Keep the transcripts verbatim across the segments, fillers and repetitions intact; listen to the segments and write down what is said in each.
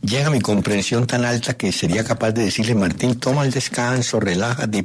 llega mi comprensión tan alta que sería capaz de decirle, Martín, toma el descanso, relájate,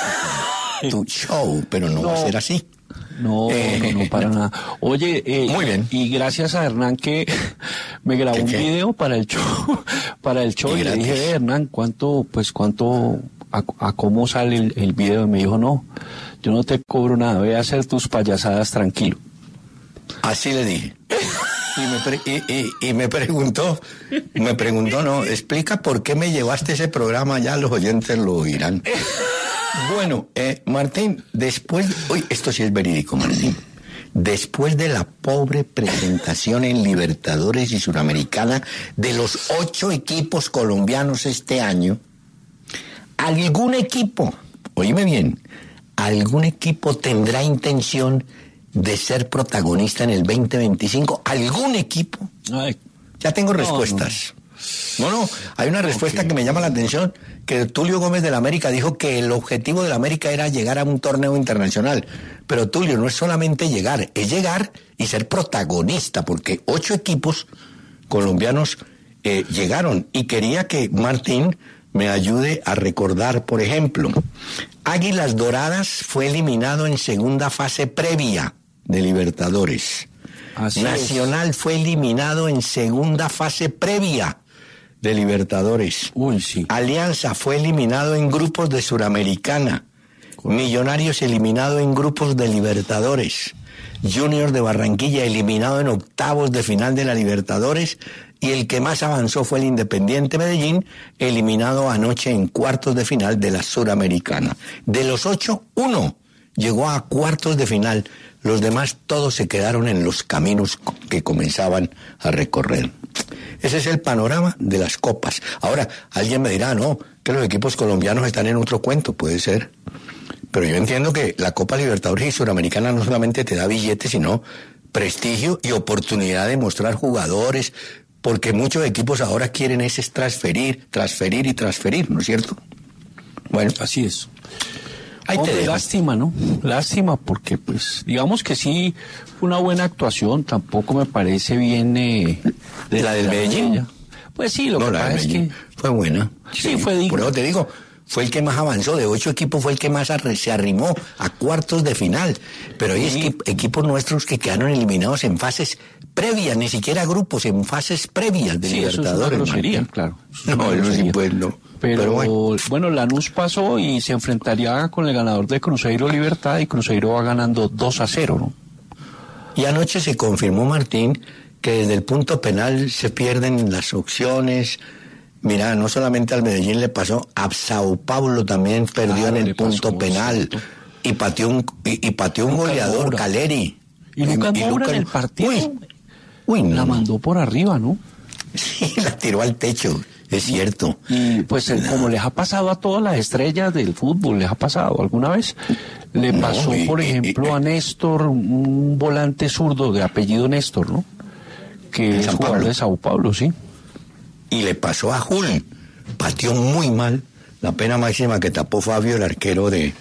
tu show, pero no, no va a ser así. No, eh, no, no, para nada. Oye, eh, muy bien. Y gracias a Hernán que me grabó un video para el show, para el show, y, y le dije, eh, Hernán, ¿cuánto, pues, cuánto, a, a cómo sale el, el video? Y me dijo, no, yo no te cobro nada, voy a hacer tus payasadas tranquilo. Así le dije. Y me, pre- y, y, y me preguntó, me preguntó, no, explica por qué me llevaste ese programa, ya los oyentes lo oirán. Bueno, eh, Martín, después, uy, esto sí es verídico, Martín. Después de la pobre presentación en Libertadores y Suramericana de los ocho equipos colombianos este año, algún equipo, oíme bien, algún equipo tendrá intención de ser protagonista en el veinte veinticinco, algún equipo. Ay, ya tengo respuestas. No, no, no hay una respuesta okay. que me llama la atención, que Tulio Gómez de la América dijo que el objetivo de la América era llegar a un torneo internacional. Pero Tulio, no es solamente llegar, es llegar y ser protagonista, porque ocho equipos colombianos eh, llegaron, y quería que Martín me ayude a recordar, por ejemplo, Águilas Doradas fue eliminado en segunda fase previa de Libertadores. Así Nacional es. Fue eliminado en segunda fase previa de Libertadores. Uy, sí. Alianza fue eliminado en grupos de Suramericana. Millonarios eliminado en grupos de Libertadores. Junior de Barranquilla eliminado en octavos de final de la Libertadores. Y el que más avanzó fue el Independiente Medellín, eliminado anoche en cuartos de final de la Suramericana. De los ocho, uno llegó a cuartos de final. Los demás todos se quedaron en los caminos que comenzaban a recorrer. Ese es el panorama de las copas. Ahora, alguien me dirá, no, que los equipos colombianos están en otro cuento, puede ser. Pero yo entiendo que la Copa Libertadores y Suramericana no solamente te da billetes, sino prestigio y oportunidad de mostrar jugadores, porque muchos equipos ahora quieren ese es transferir, transferir y transferir, ¿no es cierto? Bueno, así es. Ahí te dejo. Lástima, ¿no? Lástima, porque pues digamos que sí fue una buena actuación, tampoco me parece bien eh, de la del Medellín. Pues sí, lo no, que pasa es que fue buena. Sí, sí, fue digna. Por eso te digo, fue el que más avanzó, de ocho equipos fue el que más arre, se arrimó a cuartos de final. Pero hay sí. equipos nuestros que quedaron eliminados en fases previas, ni siquiera grupos, en fases previas de sí, Libertadores. Eso es una grosería, claro. Eso no, eso sí pues no. Pero, Pero bueno. bueno, Lanús pasó y se enfrentaría con el ganador de Cruzeiro Libertad, y Cruzeiro va ganando dos a cero, ¿no? Y anoche se confirmó, Martín, que desde el punto penal se pierden las opciones. Mira, no solamente al Medellín le pasó, a Sao Paulo también perdió claro, en el punto pasó, penal. ¿Cierto? Y pateó un, y, y pateó un goleador, Moura. Caleri. Y Lucas Moura, Lucas... en el partido uy, uy, no. la mandó por arriba, ¿no? Sí, la tiró al techo. Es cierto. Y pues no. como les ha pasado a todas las estrellas del fútbol, les ha pasado alguna vez, le pasó no, y, por ejemplo y, y, a Néstor, un volante zurdo de apellido Néstor, ¿no? Que es jugador Pablo. de Sao Paulo, sí. Y le pasó a Jul, pateó muy mal, la pena máxima que tapó Fabio, el arquero de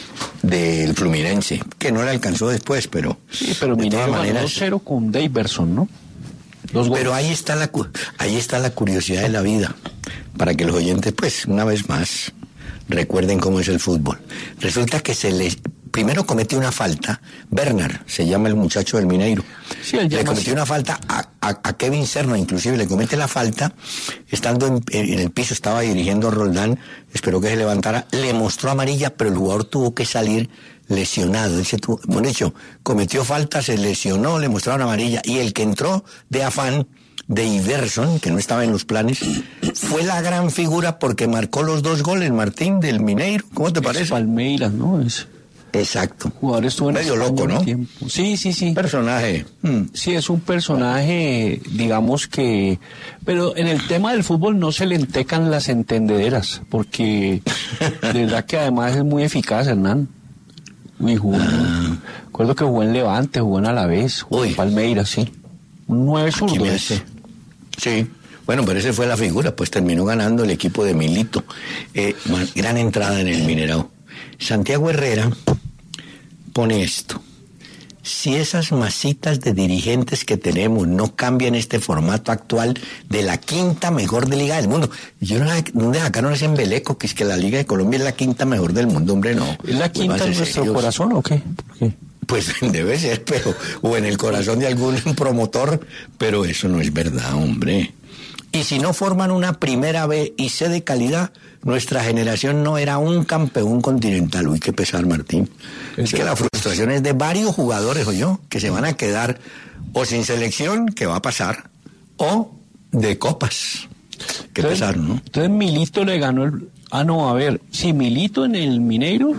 del Fluminense, que no le alcanzó después, pero sí, pero Mineiro ganó dos cero con Daverson, ¿no? Dos Pero ahí está la ahí está la curiosidad de la vida, para que los oyentes, pues, una vez más, recuerden cómo es el fútbol. Resulta que se les primero cometió una falta, Bernard, se llama el muchacho del Mineiro, sí, le cometió así. una falta a, a, a Kevin Serna, inclusive le comete la falta, estando en, en el piso, estaba dirigiendo a Roldán, esperó que se levantara, le mostró amarilla, pero el jugador tuvo que salir lesionado, dice tú, bueno, dicho, cometió falta, se lesionó, le mostraron amarilla, y el que entró de afán, de Iverson, que no estaba en los planes, fue la gran figura porque marcó los dos goles, Martín, del Mineiro, ¿cómo te parece? Es Palmeiras, ¿no? Es... Exacto. Jugador estuvo en medio loco, ¿no? Tiempo. Sí, sí, sí. Personaje. Hmm. Sí, es un personaje, digamos que... Pero en el tema del fútbol no se le entecan las entendederas, porque de verdad que además es muy eficaz, Hernán. Uy, jugó, ah. Recuerdo que jugó en Levante, jugó en Alavés, jugó Uy. en Palmeiras, sí. Un nueve zurdo ese. Sí. Bueno, pero ese fue la figura, pues terminó ganando el equipo de Milito. Eh, gran entrada en el Mineirao. Santiago Herrera pone esto. si esas masitas de dirigentes que tenemos no cambian este formato actual de la quinta mejor de liga del mundo. Yo no, no acá no les embeleco que es que la Liga de Colombia es la quinta mejor del mundo, hombre, no. ¿Es la quinta en nuestro serios. corazón o qué? ¿Por qué? Pues debe ser, pero o en el corazón de algún promotor, pero eso no es verdad, hombre. Y si no forman una primera B y C de calidad, nuestra generación no era un campeón continental. Uy, qué pesar, Martín. Es que la frustración es de varios jugadores, o yo, que se van a quedar o sin selección, que va a pasar, o de copas. Qué entonces, pesar, ¿no? Entonces Milito le ganó el... Ah, no, a ver, sí, Milito en el Mineiro,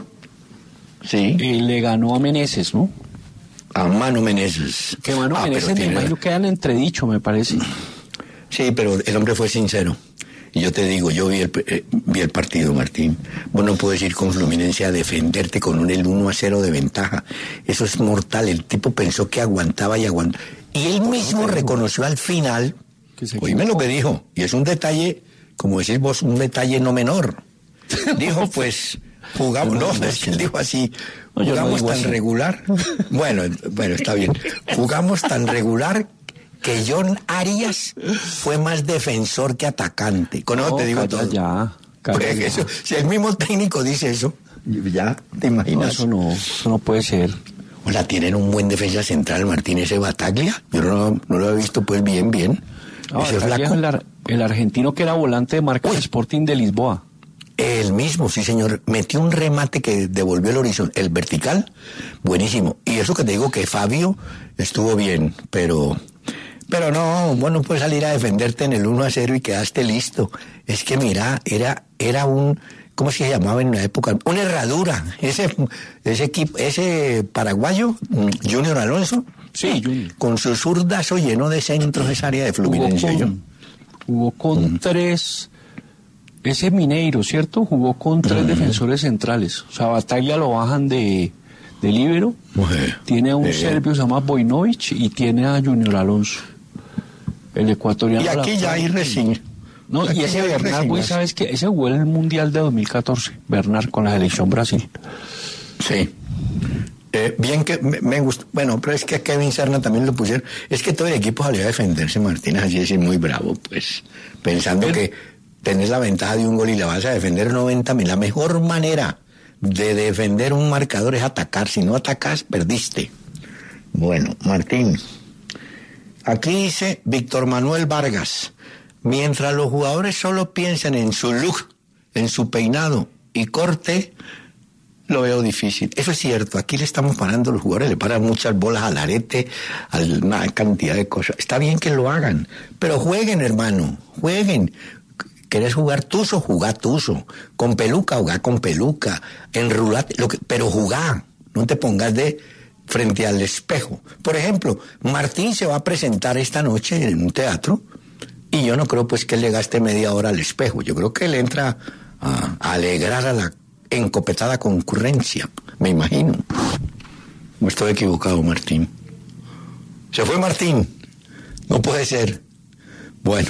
sí, eh, le ganó a Meneses, ¿no? A Manu Meneses. Que Manu ah, Meneses, me imagino que han entredicho, me parece. Sí, pero el hombre fue sincero. Y yo te digo, yo vi el, eh, vi el partido, Martín. Vos no puedes ir con Fluminense a defenderte con un el uno a cero de ventaja. Eso es mortal. El tipo pensó que aguantaba y aguantaba. Y él mismo reconoció al final, oíme lo que dijo, y es un detalle, como decís vos, un detalle no menor. Dijo, pues, jugamos, no, es que él dijo así, jugamos no tan así. regular. Bueno, bueno, está bien. Jugamos tan regular que John Arias fue más defensor que atacante. Con eso no, te digo todo. Ya, eso, si el mismo técnico dice eso, ya te imaginas. No, eso no, eso no puede ser. O la tienen un buen defensa central, Martín, ese Bataglia. Yo no, no lo he visto pues bien, bien. No, ese es el, ar, el argentino que era volante de marca Uy. Sporting de Lisboa. El mismo, sí señor, metió un remate que devolvió el horizonte, el vertical, buenísimo. Y eso que te digo que Fabio estuvo bien, pero... Pero no, vos no puedes salir a defenderte en el uno a cero y quedaste listo. Es que mira, era era un, ¿cómo se llamaba en la época? Una herradura. Ese ese equipo, ese paraguayo, Junior Alonso, sí, Junior. Con su zurdazo lleno de centros esa área de Fluminense. Jugó con, jugó con mm. tres, ese Mineiro, ¿cierto? Jugó con tres mm. defensores centrales. O sea, Bataglia lo bajan de... de líbero, Mujer. Tiene a un eh. serbio que se llama Bojinovic y tiene a Junior Alonso, el ecuatoriano. Y aquí ya hay recién. No, aquí y ese Bernard, güey, ¿sabes qué? Ese jugó en el Mundial de dos mil catorce, Bernard, con la selección Brasil. Sí. Eh, bien que me, me gustó. Bueno, pero es que a Kevin Serna también lo pusieron. Es que todo el equipo salió a defenderse, Martínez, así es muy bravo, pues. Pensando pero, que tenés la ventaja de un gol y la vas a defender noventa mil. La mejor manera de defender un marcador es atacar. Si no atacas, perdiste. Bueno, Martín, aquí dice Víctor Manuel Vargas, mientras los jugadores solo piensan en su look, en su peinado y corte, lo veo difícil. Eso es cierto, aquí le estamos parando, los jugadores le paran muchas bolas al arete, a una cantidad de cosas. Está bien que lo hagan, pero jueguen, hermano, jueguen. ¿Querés jugar tuzo? Jugá tuzo. Con peluca, jugá con peluca. Enrulate, lo que, pero jugá. No te pongas de frente al espejo. Por ejemplo, Martín se va a presentar esta noche en un teatro y yo no creo pues que él le gaste media hora al espejo. Yo creo que él entra a, a alegrar a la encopetada concurrencia. Me imagino. No estoy equivocado, Martín. Se fue Martín. No puede ser. Bueno.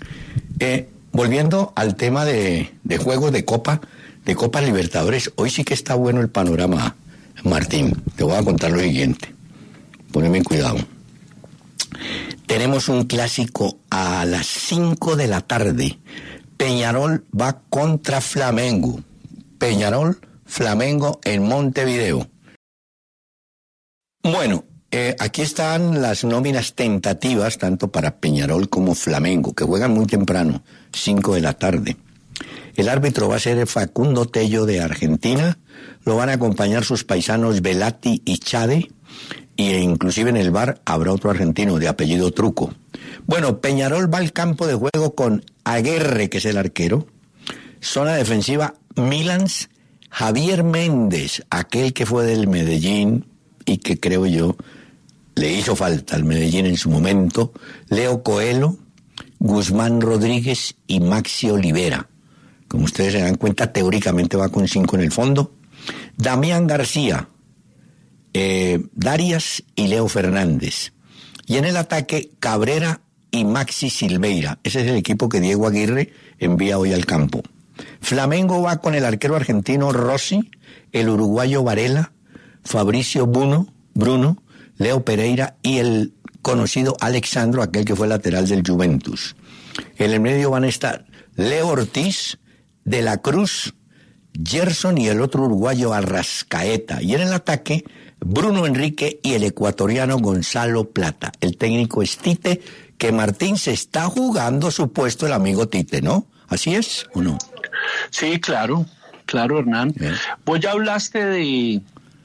Eh... Volviendo al tema de, de juegos de Copa, de Copa Libertadores, hoy sí que está bueno el panorama, Martín. Te voy a contar lo siguiente. Poneme en cuidado. Tenemos un clásico a las cinco de la tarde. Peñarol va contra Flamengo. Peñarol, Flamengo en Montevideo. Bueno, eh, aquí están las nóminas tentativas, tanto para Peñarol como Flamengo, que juegan muy temprano, cinco de la tarde. El árbitro va a ser Facundo Tello de Argentina, lo van a acompañar sus paisanos Velati y Chade, e inclusive en el V A R habrá otro argentino de apellido Truco. Bueno, Peñarol va al campo de juego con Aguerre, que es el arquero, zona defensiva Milans, Javier Méndez, aquel que fue del Medellín y que creo yo le hizo falta al Medellín en su momento, Leo Coelho, Guzmán Rodríguez y Maxi Olivera. Como ustedes se dan cuenta, teóricamente va con cinco en el fondo. Damián García, eh, Darias y Leo Fernández. Y en el ataque, Cabrera y Maxi Silveira. Ese es el equipo que Diego Aguirre envía hoy al campo. Flamengo va con el arquero argentino Rossi, el uruguayo Varela, Fabricio Bruno, Bruno, Leo Pereira y el conocido Alexandro, aquel que fue lateral del Juventus. En el medio van a estar Leo Ortiz, De la Cruz, Gerson y el otro uruguayo Arrascaeta. Y en el ataque, Bruno Enrique y el ecuatoriano Gonzalo Plata. El técnico es Tite, que Martín se está jugando su puesto el amigo Tite, ¿no? ¿Así es o no? Sí, claro, claro, Hernán. Bien. Vos ya hablaste de,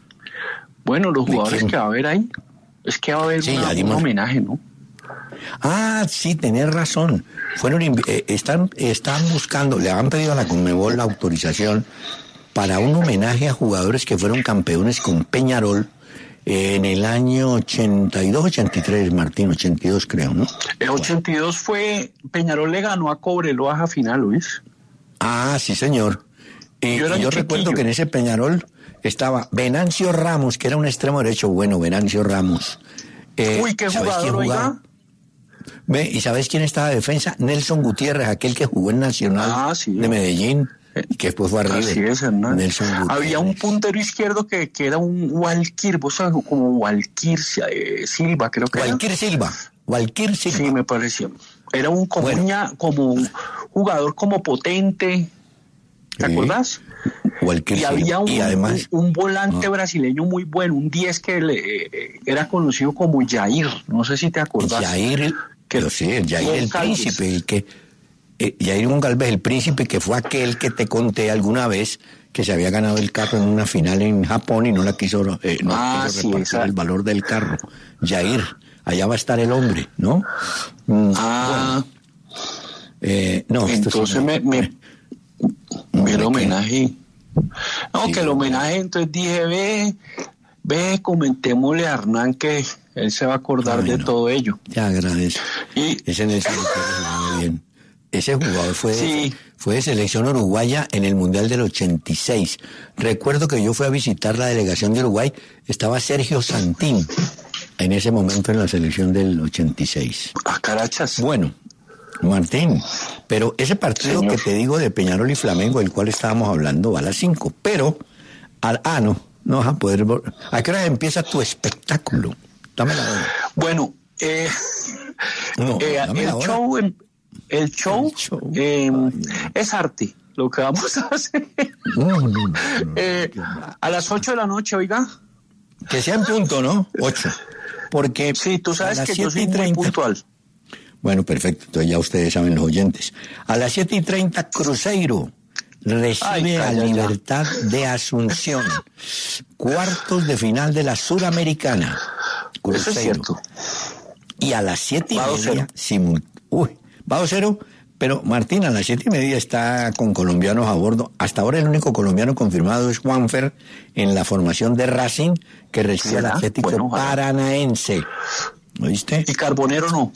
bueno, los jugadores que va a haber ahí. Es que va a haber sí, una, un homenaje, ¿no? Ah, sí, tenés razón. Fueron eh, están están buscando, le han pedido a la Conmebol la autorización para un homenaje a jugadores que fueron campeones con Peñarol eh, en el año ochenta y dos, ochenta y tres, Martín, ochenta y dos creo, ¿no? El ochenta y dos fue, Peñarol le ganó a Cobreloa a final, Luis. Ah, sí, señor. Y yo, yo recuerdo que en ese Peñarol estaba Venancio Ramos, que era un extremo derecho, bueno, Venancio Ramos. Eh, Uy, qué jugador, oiga. Ve, ¿y sabes quién estaba de defensa? Nelson Gutiérrez, aquel que jugó en Nacional ah, sí. de Medellín, que después fue arriba. Así es, Hernán. Había un puntero izquierdo que, que era un Walquir, vos sabes, como Walquir eh, Silva, creo que Walquir era. Silva, Walquir Silva. Sí, me pareció. Era un como, bueno. una, como un jugador como potente, ¿te sí. acuerdas? Walquir y había un, y además, un, un volante no. brasileño muy bueno, un diez que le, eh, era conocido como Jair, no sé si te acordás. Jair, que, sí, Jair el príncipe, el que, eh, Jair González, el príncipe que fue aquel que te conté alguna vez que se había ganado el carro en una final en Japón y no la quiso, eh, no ah, quiso sí, repartir exacto. el valor del carro. Jair, allá va a estar el hombre, ¿no? Mm, ah, bueno, eh, no. Entonces sí, me, me, me el homenaje. No, sí, que el homenaje, entonces dije, ve, ve, comentémosle a Hernán que él se va a acordar bueno, de todo ello. Te agradezco. Y ese Nelson jugó bien. Ese jugador fue, sí. fue de selección uruguaya en el Mundial del ochenta y seis. Recuerdo que yo fui a visitar la delegación de Uruguay, estaba Sergio Santín en ese momento en la selección del ochenta y seis. Ah, carachas. Bueno, Martín, pero ese partido Señor. que te digo de Peñarol y Flamengo, del cual estábamos hablando, va a las cinco. Pero, al, ah, no, no vas a poder... ¿A qué hora empieza tu espectáculo? Dame la hora. Bueno, eh, no, eh, el, show, el, el show, el show eh, es arte, lo que vamos a hacer. No, no, no, no, eh, a las ocho de la noche, oiga. Que sea en punto, ¿no? Ocho. Porque sí, tú sabes que yo soy muy puntual. Bueno, perfecto, entonces ya ustedes saben los oyentes. A las siete y treinta, Cruzeiro recibe Ay, a Libertad de Asunción. Cuartos de final de la Suramericana. Cruzeiro. Eso es cierto. Y a las siete y media, simul... Uy, va a cero, pero Martín, a las siete y media está con colombianos a bordo. Hasta ahora el único colombiano confirmado es Juanfer en la formación de Racing, que recibe al Atlético bueno, Paranaense. ¿Oíste? ¿Y Carbonero no?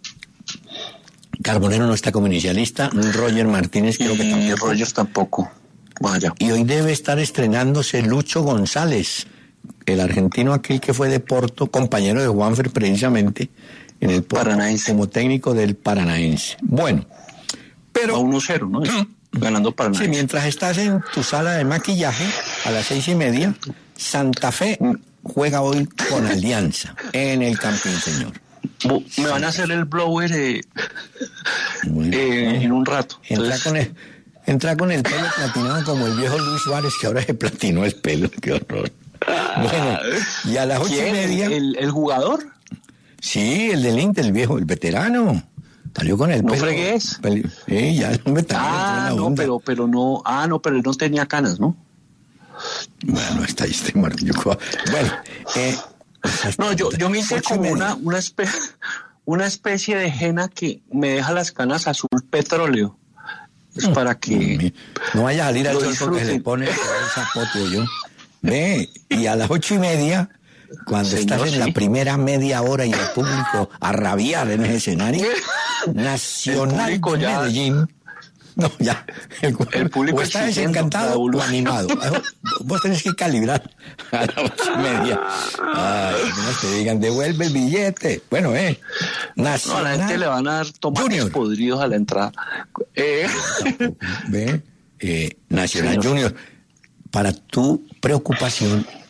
Carbonero no está como inicialista, Roger Martínez creo y que tampoco. Roger tampoco. Vaya. Y hoy debe estar estrenándose Lucho González, el argentino aquel que fue de Porto, compañero de Juanfer precisamente, en el Porto, Paranaense. Como técnico del Paranaense. Bueno, pero... A uno cero, ¿no? Ganando Paranaense. Sí, mientras estás en tu sala de maquillaje, a las seis y media, Santa Fe juega hoy con Alianza, en el Campín, señor. Me van a hacer el blower eh, bueno, eh, en un rato. Entra, Entonces... con el, entra con el pelo platinado como el viejo Luis Suárez, que ahora se platinó el pelo. Qué horror. Bueno, y a las ocho y media... ¿El, el jugador? Sí, el del Inter, el viejo, el veterano. Salió con el ¿No pelo. fregues? Pel... Sí, ya el hombre también. Ah, no, pero, pero no... Ah, no, pero él no tenía canas, ¿no? Bueno, está ahí este Martín. Bueno, eh... No, yo, yo me hice como una, una, espe- una especie de henna que me deja las canas azul petróleo. Es para que... No vaya a salir al sol porque le pone esa foto yo. Ve, y a las ocho y media, cuando Señor, estás en sí. la primera media hora y el público a rabiar en ese escenario, Nacional de ya... Medellín... No, ya. El, el público o está desencantado o animado. Vos tenés que calibrar a las ocho y media. Ay, no te digan, devuelve el billete. Bueno, eh. Nacional, no, a la gente le van a dar tomates Junior. podridos a la entrada. Eh. Ve, eh, Nacional Señor. Junior. Para tu preocupación,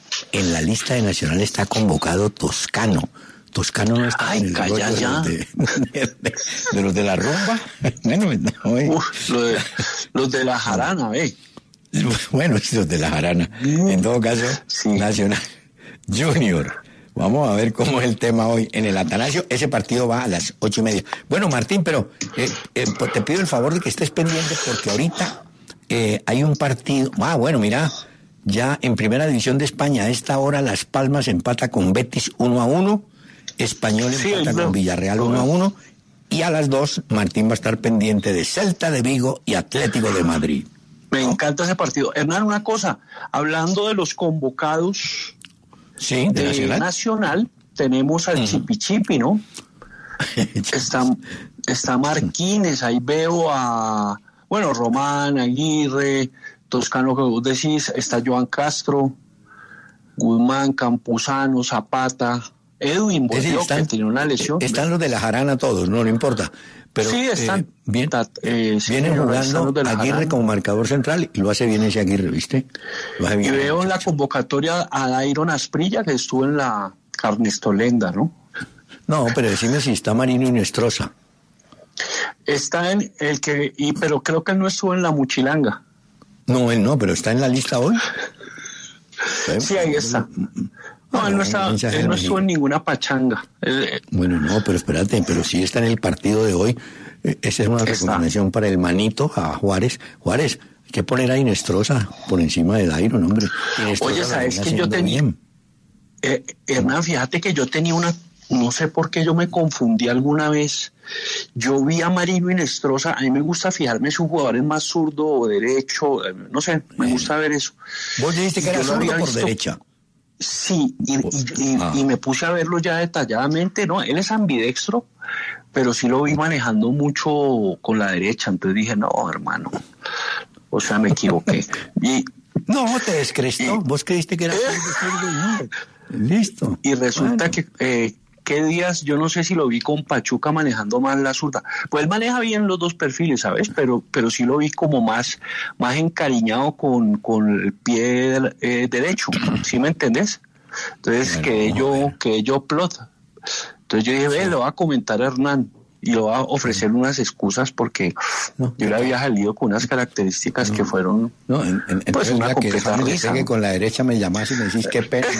en la lista de Nacional está convocado Toscano. Toscano no está Ay, en el calla rollo ya. de, de, de, de los de la rumba. Bueno, no, eh. Uf, lo de, los de la jarana, eh. Bueno, los de la jarana. En todo caso, sí. Nacional Junior. Vamos a ver cómo es el tema hoy en el Atanasio. Ese partido va a las ocho y media. Bueno, Martín, pero eh, eh, te pido el favor de que estés pendiente porque ahorita eh, hay un partido. Ah, bueno, mira, ya en Primera División de España a esta hora Las Palmas empata con Betis uno a uno, Español sí, empata no. con Villarreal uno a uno, y a las dos Martín va a estar pendiente de Celta de Vigo y Atlético de Madrid. Me encanta ese partido. Hernán, una cosa, hablando de los convocados Sí, de, de Nacional. Nacional, tenemos al uh-huh. Chipichipi, ¿no? está, está Marquínez, ahí veo a, bueno, Román, Aguirre, Toscano, que vos decís, está Joan Castro, Guzmán, Campuzano, Zapata, Edwin Bolívar, que tiene una lesión. Están los de la jarana todos, no le importa. Pero, sí, están. Eh, bien, eh, sí, viene jugando de Aguirre jarana. como marcador central y lo hace bien ese Aguirre, ¿viste? Lo hace bien, y veo en la muchacho. convocatoria a Dairon Asprilla, que estuvo en la Carnestolenda, ¿no? No, pero decime si está Marino Inestrosa. Está en el que, y, pero creo que él no estuvo en la Muchilanga. No, él no, pero está en la lista hoy. Sí, ahí está. No, él no, está, él no estuvo en ninguna pachanga. Él, bueno, no, pero espérate, pero sí está en el partido de hoy. Esa es una está. recomendación para el manito a Juárez. Juárez, hay que poner a Inestrosa por encima de Dairon, hombre. Inestrosa. Oye, ¿sabes que yo tenía? Eh, Hernán, fíjate que yo tenía una, no sé por qué yo me confundí alguna vez. Yo vi a Marino Inestrosa, a mí me gusta fijarme si un jugador es más zurdo o derecho, no sé, me gusta ver eso. ¿Vos dijiste que era zurdo por visto, derecha? Sí, y, y, y, ah. y me puse a verlo ya detalladamente, no, él es ambidextro, pero sí lo vi manejando mucho con la derecha, entonces dije, no, hermano, o sea, me equivoqué. Y, no, te descrestó, y, vos creíste que era zurdo y no, listo. Y resulta bueno. que... Eh, ¿Qué días? Yo no sé si lo vi con Pachuca manejando más la zurda. Pues él maneja bien los dos perfiles, ¿sabes? Pero pero sí lo vi como más, más encariñado con, con el pie eh, derecho, ¿sí me entendés? Entonces bueno, que yo que yo plot. Entonces yo dije, ve, sí. Lo va a comentar a Hernán y lo va a ofrecer unas excusas porque no, yo le había salido con unas características no, que fueron no, en, en, pues una completa que risa. Que con la derecha me llamás y me decís qué pena.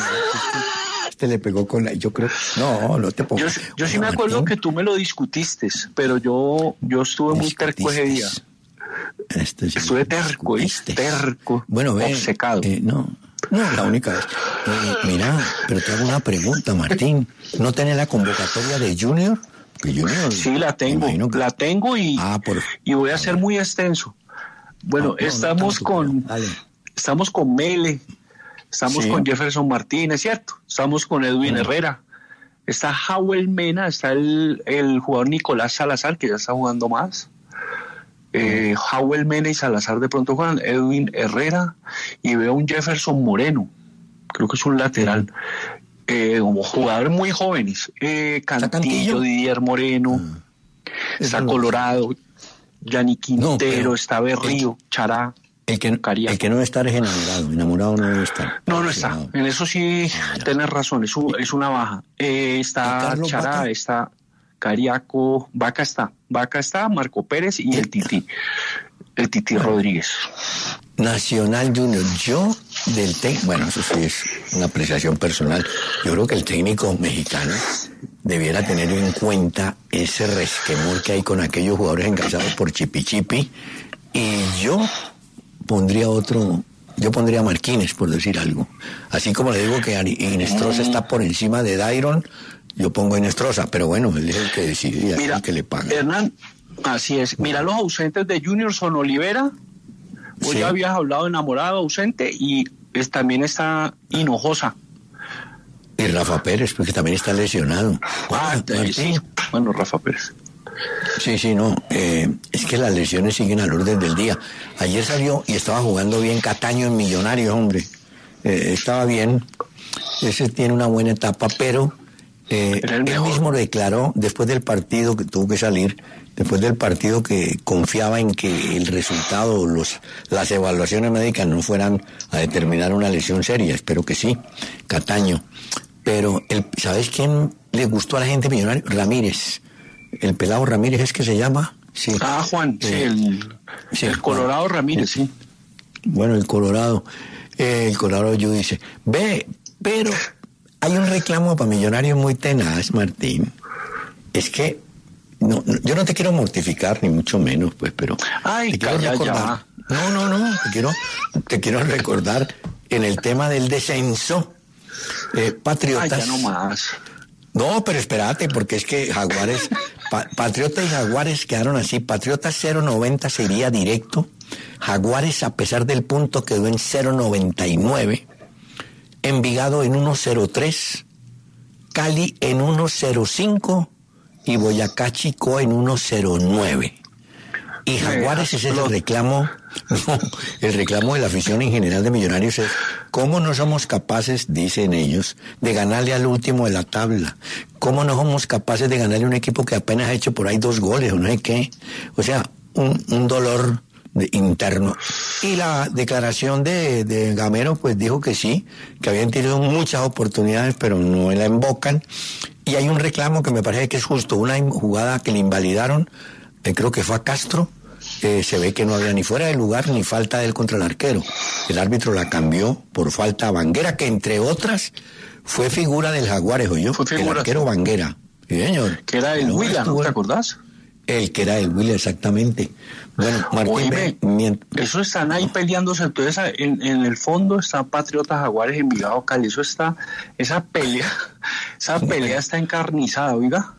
Te le pegó con la, yo creo, no, no te pongo. Yo, yo sí me acuerdo Martín, que tú me lo discutiste, pero yo, yo estuve muy terco ese día. Este sí estuve terco, ¿viste? Terco, bueno, ve, obcecado. Eh, no, no, la única vez. Eh, mira, pero te hago una pregunta, Martín. ¿No tenés la convocatoria de Junior? Que Junior sí, la tengo, que... la tengo y, ah, por... y voy a ser muy extenso. Bueno, ah, no, estamos no, con, pero, estamos con Mele. Estamos sí. con Jefferson Martínez, ¿cierto? Estamos con Edwin uh-huh. Herrera. Está Howell Mena, está el, el jugador Nicolás Salazar, que ya está jugando más. Eh, uh-huh. Howell Mena y Salazar de pronto juegan. Edwin Herrera. Y veo un Jefferson Moreno. Creo que es un lateral. Uh-huh. Eh, como jugadores muy jóvenes. Eh, Cantillo, Didier Moreno. Uh-huh. Está Colorado. Yanni Quintero, no, está Berrío, el... Chará. El que, el que no está es enamorado, enamorado no debe estar. No, no está. En eso sí ah, tienes razón, es, un, es una baja. Eh, está Chará, Vaca? Está Cariaco, Vaca está, Vaca está, Marco Pérez y el Titi, el Titi bueno, Rodríguez. Nacional Junior, yo del técnico, bueno, eso sí es una apreciación personal, yo creo que el técnico mexicano debiera tener en cuenta ese resquemor que hay con aquellos jugadores encabezados por Chipichipi, y yo pondría otro, yo pondría a Marquínez, por decir algo. Así como le digo que Inestrosa está por encima de Dairon, yo pongo a Inestrosa, pero bueno, él es el que decide, Mira, el que le paga. Hernán, así es. Mira, los ausentes de Junior son Olivera, vos sí. ya habías hablado de enamorado, ausente, y es, también está Hinojosa. Y Rafa Pérez, porque también está lesionado. Ah, ah sí. Bueno, Rafa Pérez. Sí, sí, no, eh, es que las lesiones siguen al orden del día. Ayer salió y estaba jugando bien Cataño en Millonarios, hombre. Eh, estaba bien, ese tiene una buena etapa, pero eh, él mismo lo declaró después del partido que tuvo que salir, después del partido que confiaba en que el resultado, los, las evaluaciones médicas no fueran a determinar una lesión seria. Espero que sí, Cataño. Pero, el, ¿sabes quién le gustó a la gente millonaria? Ramírez. El pelado Ramírez es que se llama. Sí. Ah, Juan, sí, el, sí, el Colorado Juan. Ramírez, sí. Bueno, el Colorado, eh, el Colorado yo dice, ve, pero hay un reclamo para Millonarios muy tenaz, Martín. Es que, no, no, yo no te quiero mortificar, ni mucho menos, pues, pero... Ay, te quiero calla, recordar. Ya. No, no, no, te quiero, te quiero recordar en el tema del descenso, eh, Patriotas... Ay, ya no más. No, pero espérate, porque es que Jaguares, pa, Patriotas y Jaguares quedaron así. Patriotas cero noventa se iría directo. Jaguares, a pesar del punto, quedó en cero noventa y nueve. Envigado en uno cero tres. Cali en uno cero cinco. Y Boyacá Chico en uno cero nueve. Y Jaguares, ese es el reclamo, no, el reclamo de la afición en general de Millonarios es cómo no somos capaces, dicen ellos, de ganarle al último de la tabla. Cómo no somos capaces de ganarle a un equipo que apenas ha hecho por ahí dos goles o no sé qué. O sea, un, un dolor de, interno. Y la declaración de, de Gamero pues dijo que sí, que habían tenido muchas oportunidades pero no la embocan. Y hay un reclamo que me parece que es justo, una jugada que le invalidaron, eh, creo que fue a Castro. Eh, se ve que no había ni fuera de lugar ni falta de él contra el arquero. El árbitro la cambió por falta a Banguera, que entre otras fue figura del Jaguares, ¿oyó? Fue figura, el arquero sí. Banguera. Sí, señor. Que era el Huila, ¿no te acordás? El que era el Huila, exactamente. Bueno, Martín, Oíme, mient... eso están ahí peleándose, entonces en, en el fondo está Patriotas, Jaguares, Envigado, Cali, eso está, esa pelea, esa pelea está encarnizada, oiga.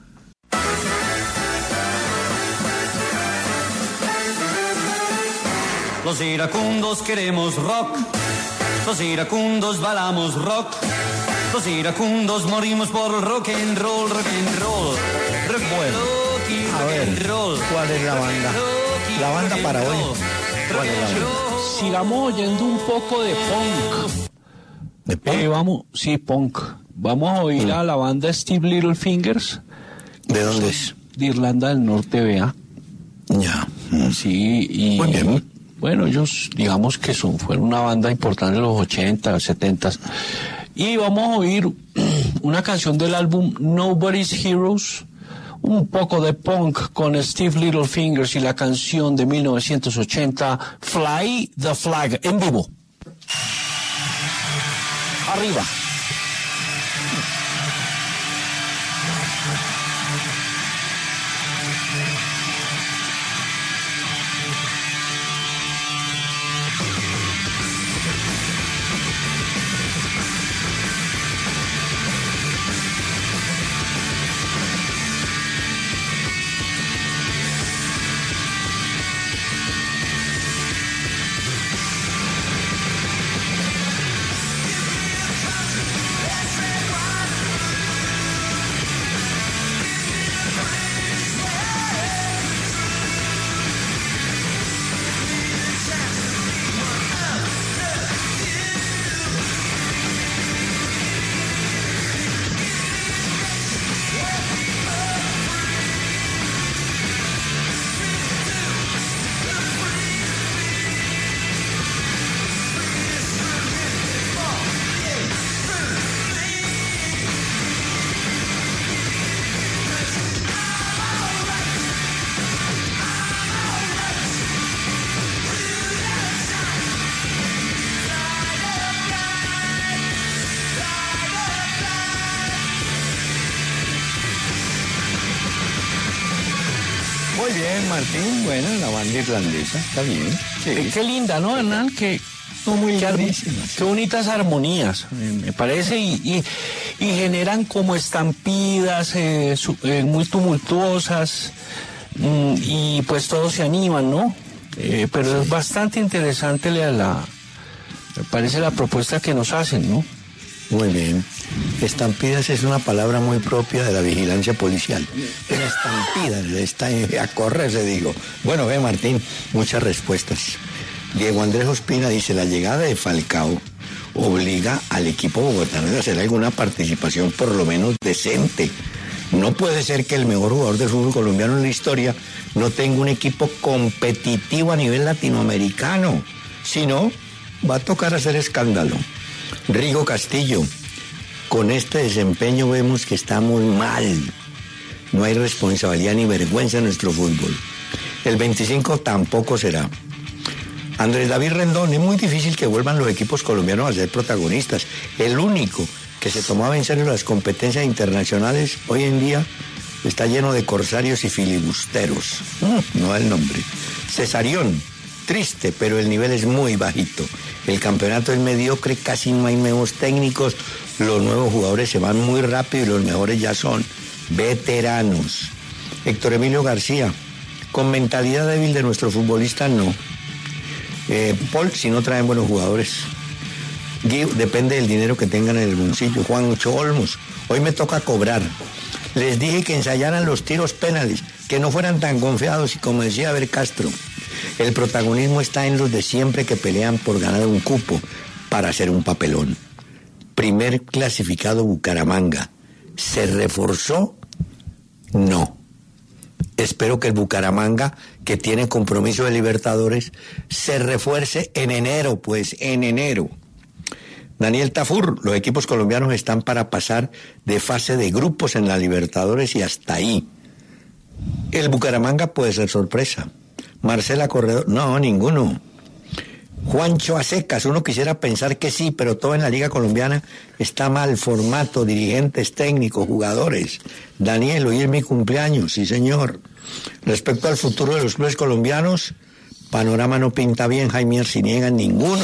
Los iracundos queremos rock, los iracundos bailamos rock, los iracundos morimos por rock and roll, rock and roll, rock bueno, rock y rock a ver, and roll. ¿cuál es la banda? La banda para hoy. ¿Cuál es la banda? Sigamos oyendo un poco de punk. ¿De punk? Eh, vamos, sí, punk. Vamos a oír mm. a la banda Steve Littlefingers. ¿De dónde es? De Irlanda del Norte, vea. Ya. Mm. Sí, y... Muy bien. Bueno, ellos, digamos que son, fueron una banda importante en los ochenta, setenta. Y vamos a oír una canción del álbum Nobody's Heroes, un poco de punk con Steve Littlefingers y la canción de mil novecientos ochenta, Fly the Flag, en vivo. Arriba. Muy bien, Martín, bueno, la banda irlandesa, está bien. Sí. Eh, qué linda, ¿no, Hernán? Qué, no, muy qué, lindísimas. Qué bonitas armonías, me parece, y, y, y generan como estampidas eh, su, eh, muy tumultuosas, mm, y pues todos se animan, ¿no? Eh, pero sí. Es bastante interesante la, la, me parece la propuesta que nos hacen, ¿no? Muy bien. Estampidas es una palabra muy propia de la vigilancia policial. Una estampida, está a correr, se digo. Bueno, ve, Martín, muchas respuestas. Diego Andrés Ospina dice, la llegada de Falcao obliga al equipo bogotano a hacer alguna participación por lo menos decente No puede ser que el mejor jugador del fútbol colombiano en la historia no tenga un equipo competitivo a nivel latinoamericano. Si no, va a tocar hacer escándalo. Rigo Castillo, con este desempeño vemos que estamos mal. No hay responsabilidad ni vergüenza en nuestro fútbol. El veinticinco tampoco será. Andrés David Rendón, es muy difícil que vuelvan los equipos colombianos a ser protagonistas. El único que se tomaba en serio las competencias internacionales hoy en día está lleno de corsarios y filibusteros. Mm, no da el nombre. Cesarión, triste, pero el nivel es muy bajito. El campeonato es mediocre, casi no hay nuevos técnicos, los nuevos jugadores se van muy rápido y los mejores ya son veteranos. Héctor Emilio García, con mentalidad débil de nuestro futbolista, no. Eh, Paul, si no traen buenos jugadores. Gui, depende del dinero que tengan en el bolsillo. Juancho Olmos, hoy me toca cobrar. Les dije que ensayaran los tiros penales, que no fueran tan confiados y como decía Ver Castro, el protagonismo está en los de siempre que pelean por ganar un cupo para hacer un papelón. Primer clasificado Bucaramanga. ¿Se reforzó? No. Espero que el Bucaramanga, que tiene compromiso de Libertadores, se refuerce en enero, pues en enero. Daniel Tafur, los equipos colombianos están para pasar de fase de grupos en la Libertadores y hasta ahí. El Bucaramanga puede ser sorpresa. Marcela Corredor, no, ninguno. Juancho Acecas, uno quisiera pensar que sí, pero todo en la Liga Colombiana está mal, formato, dirigentes, técnicos, jugadores. Daniel, hoy es mi cumpleaños, sí señor. Respecto al futuro de los clubes colombianos, panorama no pinta bien, Jaime Arciniega, ninguno.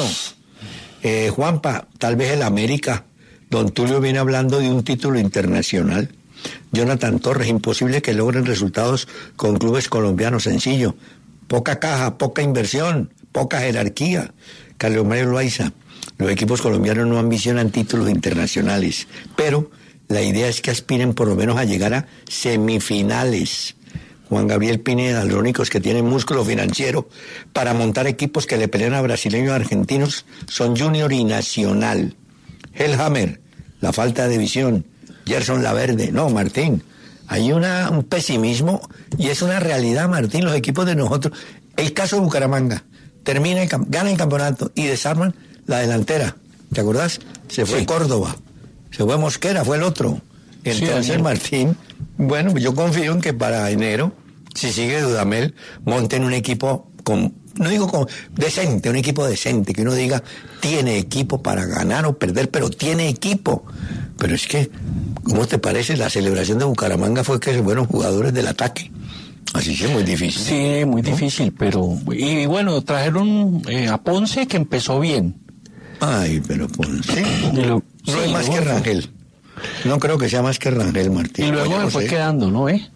Eh, Juanpa, tal vez el América. Don Tulio viene hablando de un título internacional. Jonathan Torres, imposible que logren resultados con clubes colombianos, sencillo. Poca caja, poca inversión, poca jerarquía. Carlos Mario Loaiza, los equipos colombianos no ambicionan títulos internacionales, pero la idea es que aspiren por lo menos a llegar a semifinales. Juan Gabriel Pineda, los únicos que tienen músculo financiero para montar equipos que le pelean a brasileños y argentinos son Junior y Nacional. Hellhammer, la falta de visión. Gerson Laverde, no, Martín, hay una, un pesimismo y es una realidad, Martín, los equipos de nosotros. El caso de Bucaramanga, termina el, gana el campeonato y desarman la delantera, ¿te acordás? Se fue sí. Córdoba, se fue Mosquera, fue el otro. Entonces, sí, Martín, bueno, yo confío en que para enero, si sigue Dudamel, monten un equipo con, no digo con, decente, un equipo decente, que uno diga, tiene equipo para ganar o perder, pero tiene equipo. Pero es que, ¿cómo te parece? La celebración de Bucaramanga fue que se fueron jugadores del ataque. Así que es muy difícil. Sí, muy ¿no? difícil, pero... Y bueno, trajeron eh, a Ponce, que empezó bien. Ay, pero Ponce... Lo, no sí, es más que Rangel. No creo que sea más que Rangel, Martín. Y luego no me fue sé. quedando, ¿no? ¿Eh?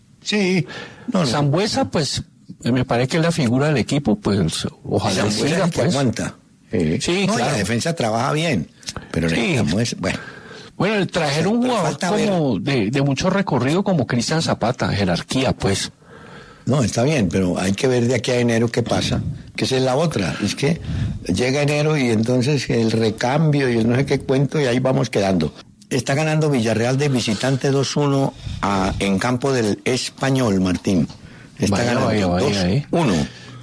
Sí. No, no. Zambuesa, pues, me parece que es la figura del equipo, pues, ojalá Zambuesa siga, es que pues. aguanta. Eh, Sí, no, claro. la defensa trabaja bien, pero Sí. necesitamos... Bueno, Bueno, trajeron un Pero jugador falta como de, de mucho recorrido como Cristian Zapata, jerarquía, pues. no, está bien, pero hay que ver de aquí a enero qué pasa, que esa es la otra, es que llega enero y entonces el recambio y el no sé qué cuento y ahí vamos quedando. Está ganando Villarreal de visitante dos uno a, en campo del Español, Martín. Está Vaya, ganando vaya, vaya, dos eh. uno.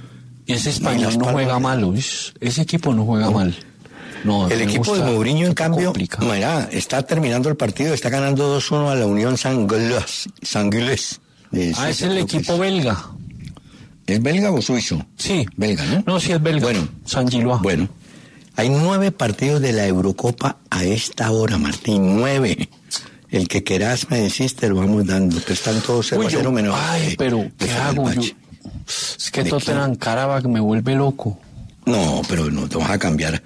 Y ese Y Español las no Palmas juega de- mal, Luis. Ese equipo no juega mal. No, El me equipo gusta, de Mourinho, en está cambio, complicado. mira, está terminando el partido, está ganando dos uno a la Unión Sangulés. Sangulés. Ah, es el equipo belga. ¿Es belga o suizo? Sí. Belga, ¿no? No, sí es belga. Bueno. San Gilois. Bueno, hay nueve partidos de la Eurocopa a esta hora, Martín, nueve. El que querás me decís, te lo vamos dando, que están todos cero a cero menos. Ay, pero, ¿qué hago yo? Es que ¿De Tottenham Karabakh me vuelve loco. No, pero no, te vas a cambiar.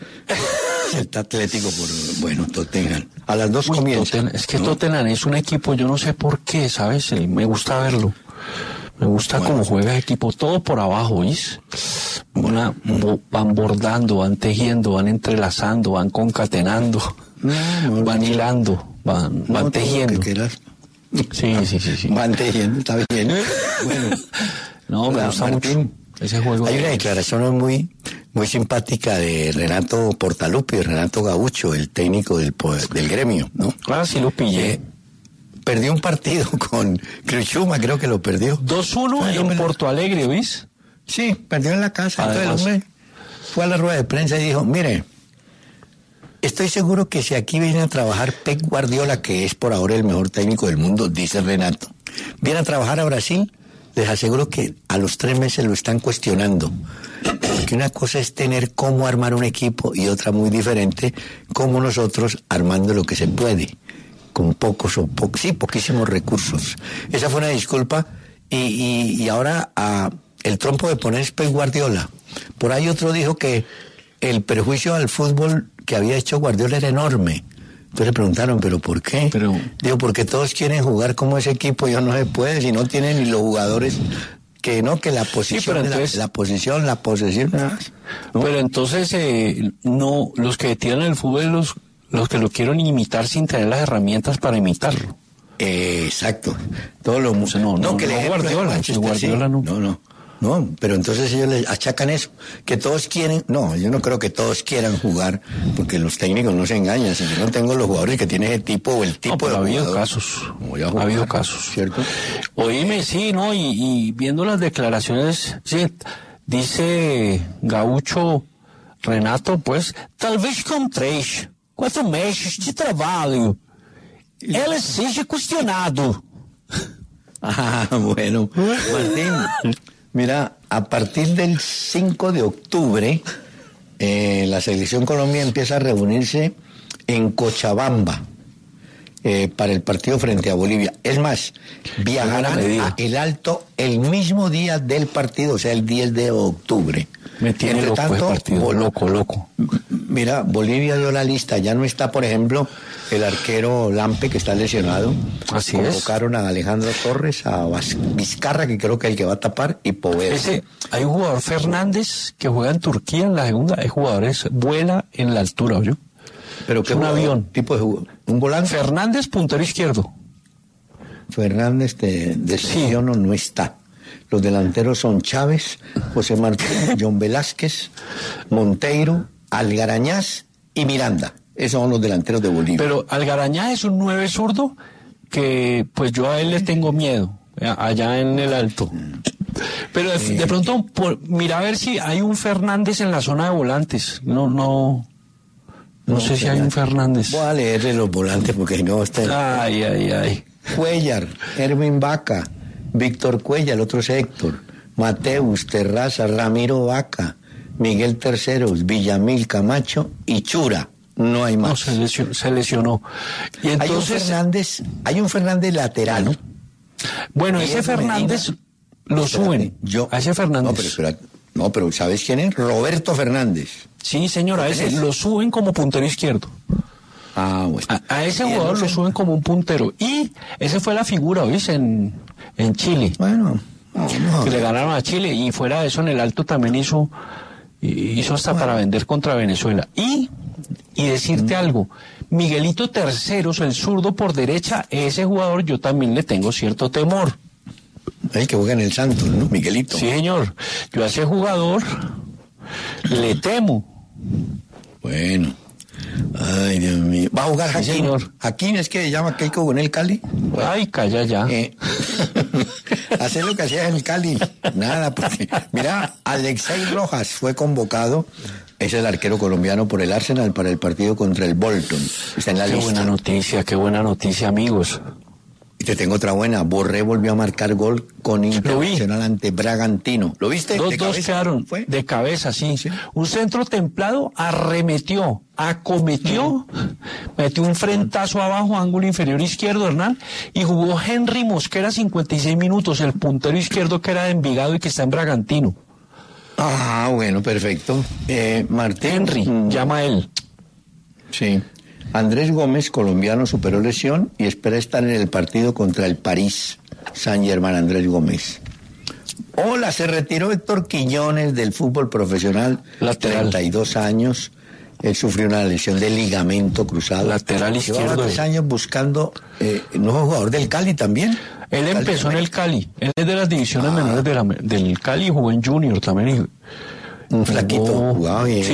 Está Atlético por, bueno, Tottenham. A las dos Uy, comienza. Tottenham- es que ¿no? Tottenham es un equipo, yo no sé por qué, ¿sabes? Eh, Me gusta verlo. Me gusta Bueno. cómo juega el equipo, todo por abajo, ¿oís? Una- bo- van bordando, van tejiendo, van entrelazando, van concatenando, No, no, van no. hilando, van, No, van todo lo tejiendo. que quieras. Sí, sí, sí, sí. Van tejiendo, está bien. Bueno, No, me hola, gusta Martín. mucho ese juego. Hay una declaración muy, muy simpática de Renato Portaluppi, Renato Gaucho, el técnico del, po- del gremio, ¿no? Ah, sí lo pillé. Eh, perdió un partido con Cruzuma, creo que lo perdió. dos uno en me... Porto Alegre, ¿oís? Sí, perdió en la casa. Además, entonces el hombre fue a la rueda de prensa y dijo, mire, estoy seguro que si aquí viene a trabajar Pep Guardiola, que es por ahora el mejor técnico del mundo, dice Renato, viene a trabajar a Brasil, les aseguro que a los tres meses lo están cuestionando. Porque una cosa es tener cómo armar un equipo y otra muy diferente, como nosotros armando lo que se puede, con pocos o po sí, poquísimos recursos. Esa fue una disculpa y, y, y ahora a, el trompo de poner es Pep Guardiola. Por ahí otro dijo que el perjuicio al fútbol que había hecho Guardiola era enorme. Entonces le preguntaron, ¿pero por qué? Pero... Digo, porque todos quieren jugar como ese equipo y no se puede, si no tienen ni los jugadores... Que no, que la posición, sí, pero entonces, la, la posición, la posesión, nada más. ¿No? Pero entonces, eh, no, los que tiran el fútbol, los, los que lo quieren imitar sin tener las herramientas para imitarlo. Eh, exacto. Todo lo, o sea, no, no, no, que no le Guardiola, Manchester, Guardiola sí. no. No, no. No, pero entonces ellos les achacan eso, que todos quieren, no, yo no creo que todos quieran jugar, porque los técnicos no se engañan, si yo no tengo los jugadores que tienen ese tipo o el tipo no, pero de ha habido jugador, casos, jugar, ha habido casos, ¿cierto? Oíme, sí, ¿no? Y, y viendo las declaraciones, sí, dice Gaucho Renato, pues, tal vez con tres, cuatro meses de trabajo, él seja cuestionado. Ah, bueno, Martín, mira, a partir del cinco de octubre, eh, la Selección Colombia empieza a reunirse en Cochabamba eh, para el partido frente a Bolivia. Es más, viajarán a El Alto el mismo día del partido, o sea, el diez de octubre. Me tiene Entre loco tanto, el partido, loco, loco. Mira, Bolivia dio la lista, ya no está, por ejemplo, el arquero Lampe, que está lesionado. Así Convocaron es. a Alejandro Torres, a Vizcarra, que creo que es el que va a tapar, y Poveda. Ese, hay un jugador Fernández que juega en Turquía en la segunda, el jugador es, vuela en la altura, ¿oyó? Pero que un jugador, avión. Tipo de jugador, un volante. Fernández, puntero izquierdo. Fernández de, de Sí. no, no está. Los delanteros son Chávez, José Martín, John Velázquez, Monteiro, Algarañaz y Miranda. Esos son los delanteros de Bolivia. Pero Algarañaz es un nueve zurdo que pues yo a él le tengo miedo, allá en el Alto. Pero de, de pronto, por, mira a ver si hay un Fernández en la zona de volantes. No, no, no, no sé si hay un Fernández. Voy a leerle los volantes porque si no está... Ay, ay, ay. Cuellar, Erwin Vaca, Víctor Cuellar, el otro es Héctor, Mateus, Terraza, Ramiro Vaca, Miguel Terceros, Villamil, Camacho y Chura. No hay más. No, se lesionó. Se lesionó. Y entonces, hay un Fernández, hay un Fernández lateral, ¿no? Bueno, ese Fernández Medina, lo suben. Yo, a ese Fernández. No pero, espera, no, pero ¿sabes quién es? Roberto Fernández. Sí, señora, ese lo suben como puntero izquierdo. Ah, bueno. A, a ese jugador lo suben como un puntero. Y ese fue la figura, ¿oís? En, en Chile. Bueno. No, no. Que le ganaron a Chile. Y fuera de eso, en el Alto también hizo, hizo hasta bueno. para vender contra Venezuela. Y, y decirte mm. algo, Miguelito Terceros, el zurdo por derecha, ese jugador yo también le tengo cierto temor. El que juega en el Santos, ¿no? Miguelito. Sí, señor. Yo a ese jugador le temo. Bueno. Ay, Dios mío. ¿Va a jugar sí, Jaquín? Señor. ¿Jaquín es que se llama Keiko con el Cali? Bueno, ay, calla ya. Eh, hacer lo que hacía en el Cali. Nada, porque... Mira, Alexei Rojas fue convocado, es el arquero colombiano por el Arsenal para el partido contra el Bolton. Está en la qué lista. Buena noticia, qué buena noticia, amigos. Y te tengo otra buena. Borré volvió a marcar gol con Internacional ante Bragantino. ¿Lo viste? Dos, dos quedaron ¿Fue? de cabeza, sí. sí. Un centro templado arremetió, acometió, mm. metió un frentazo abajo, ángulo inferior izquierdo, Hernán, y jugó Henry Mosquera cincuenta y seis minutos, el puntero izquierdo que era de Envigado y que está en Bragantino. Ah, bueno, perfecto. Eh, Martín. Henry, mm. llama a él. Sí. Andrés Gómez, colombiano, superó lesión y espera estar en el partido contra el París Saint-Germain. Andrés Gómez. Hola, se retiró Héctor Quiñones del fútbol profesional. Lateral. treinta y dos años. Él sufrió una lesión de ligamento cruzado. Lateral izquierdo. Llevaba tres años buscando, eh, nuevo jugador del Cali también. Él empezó en el Cali. Él es de las divisiones ah. menores de la, del Cali y jugó en Junior también. Un flaquito, jugó, jugaba bien. Sí.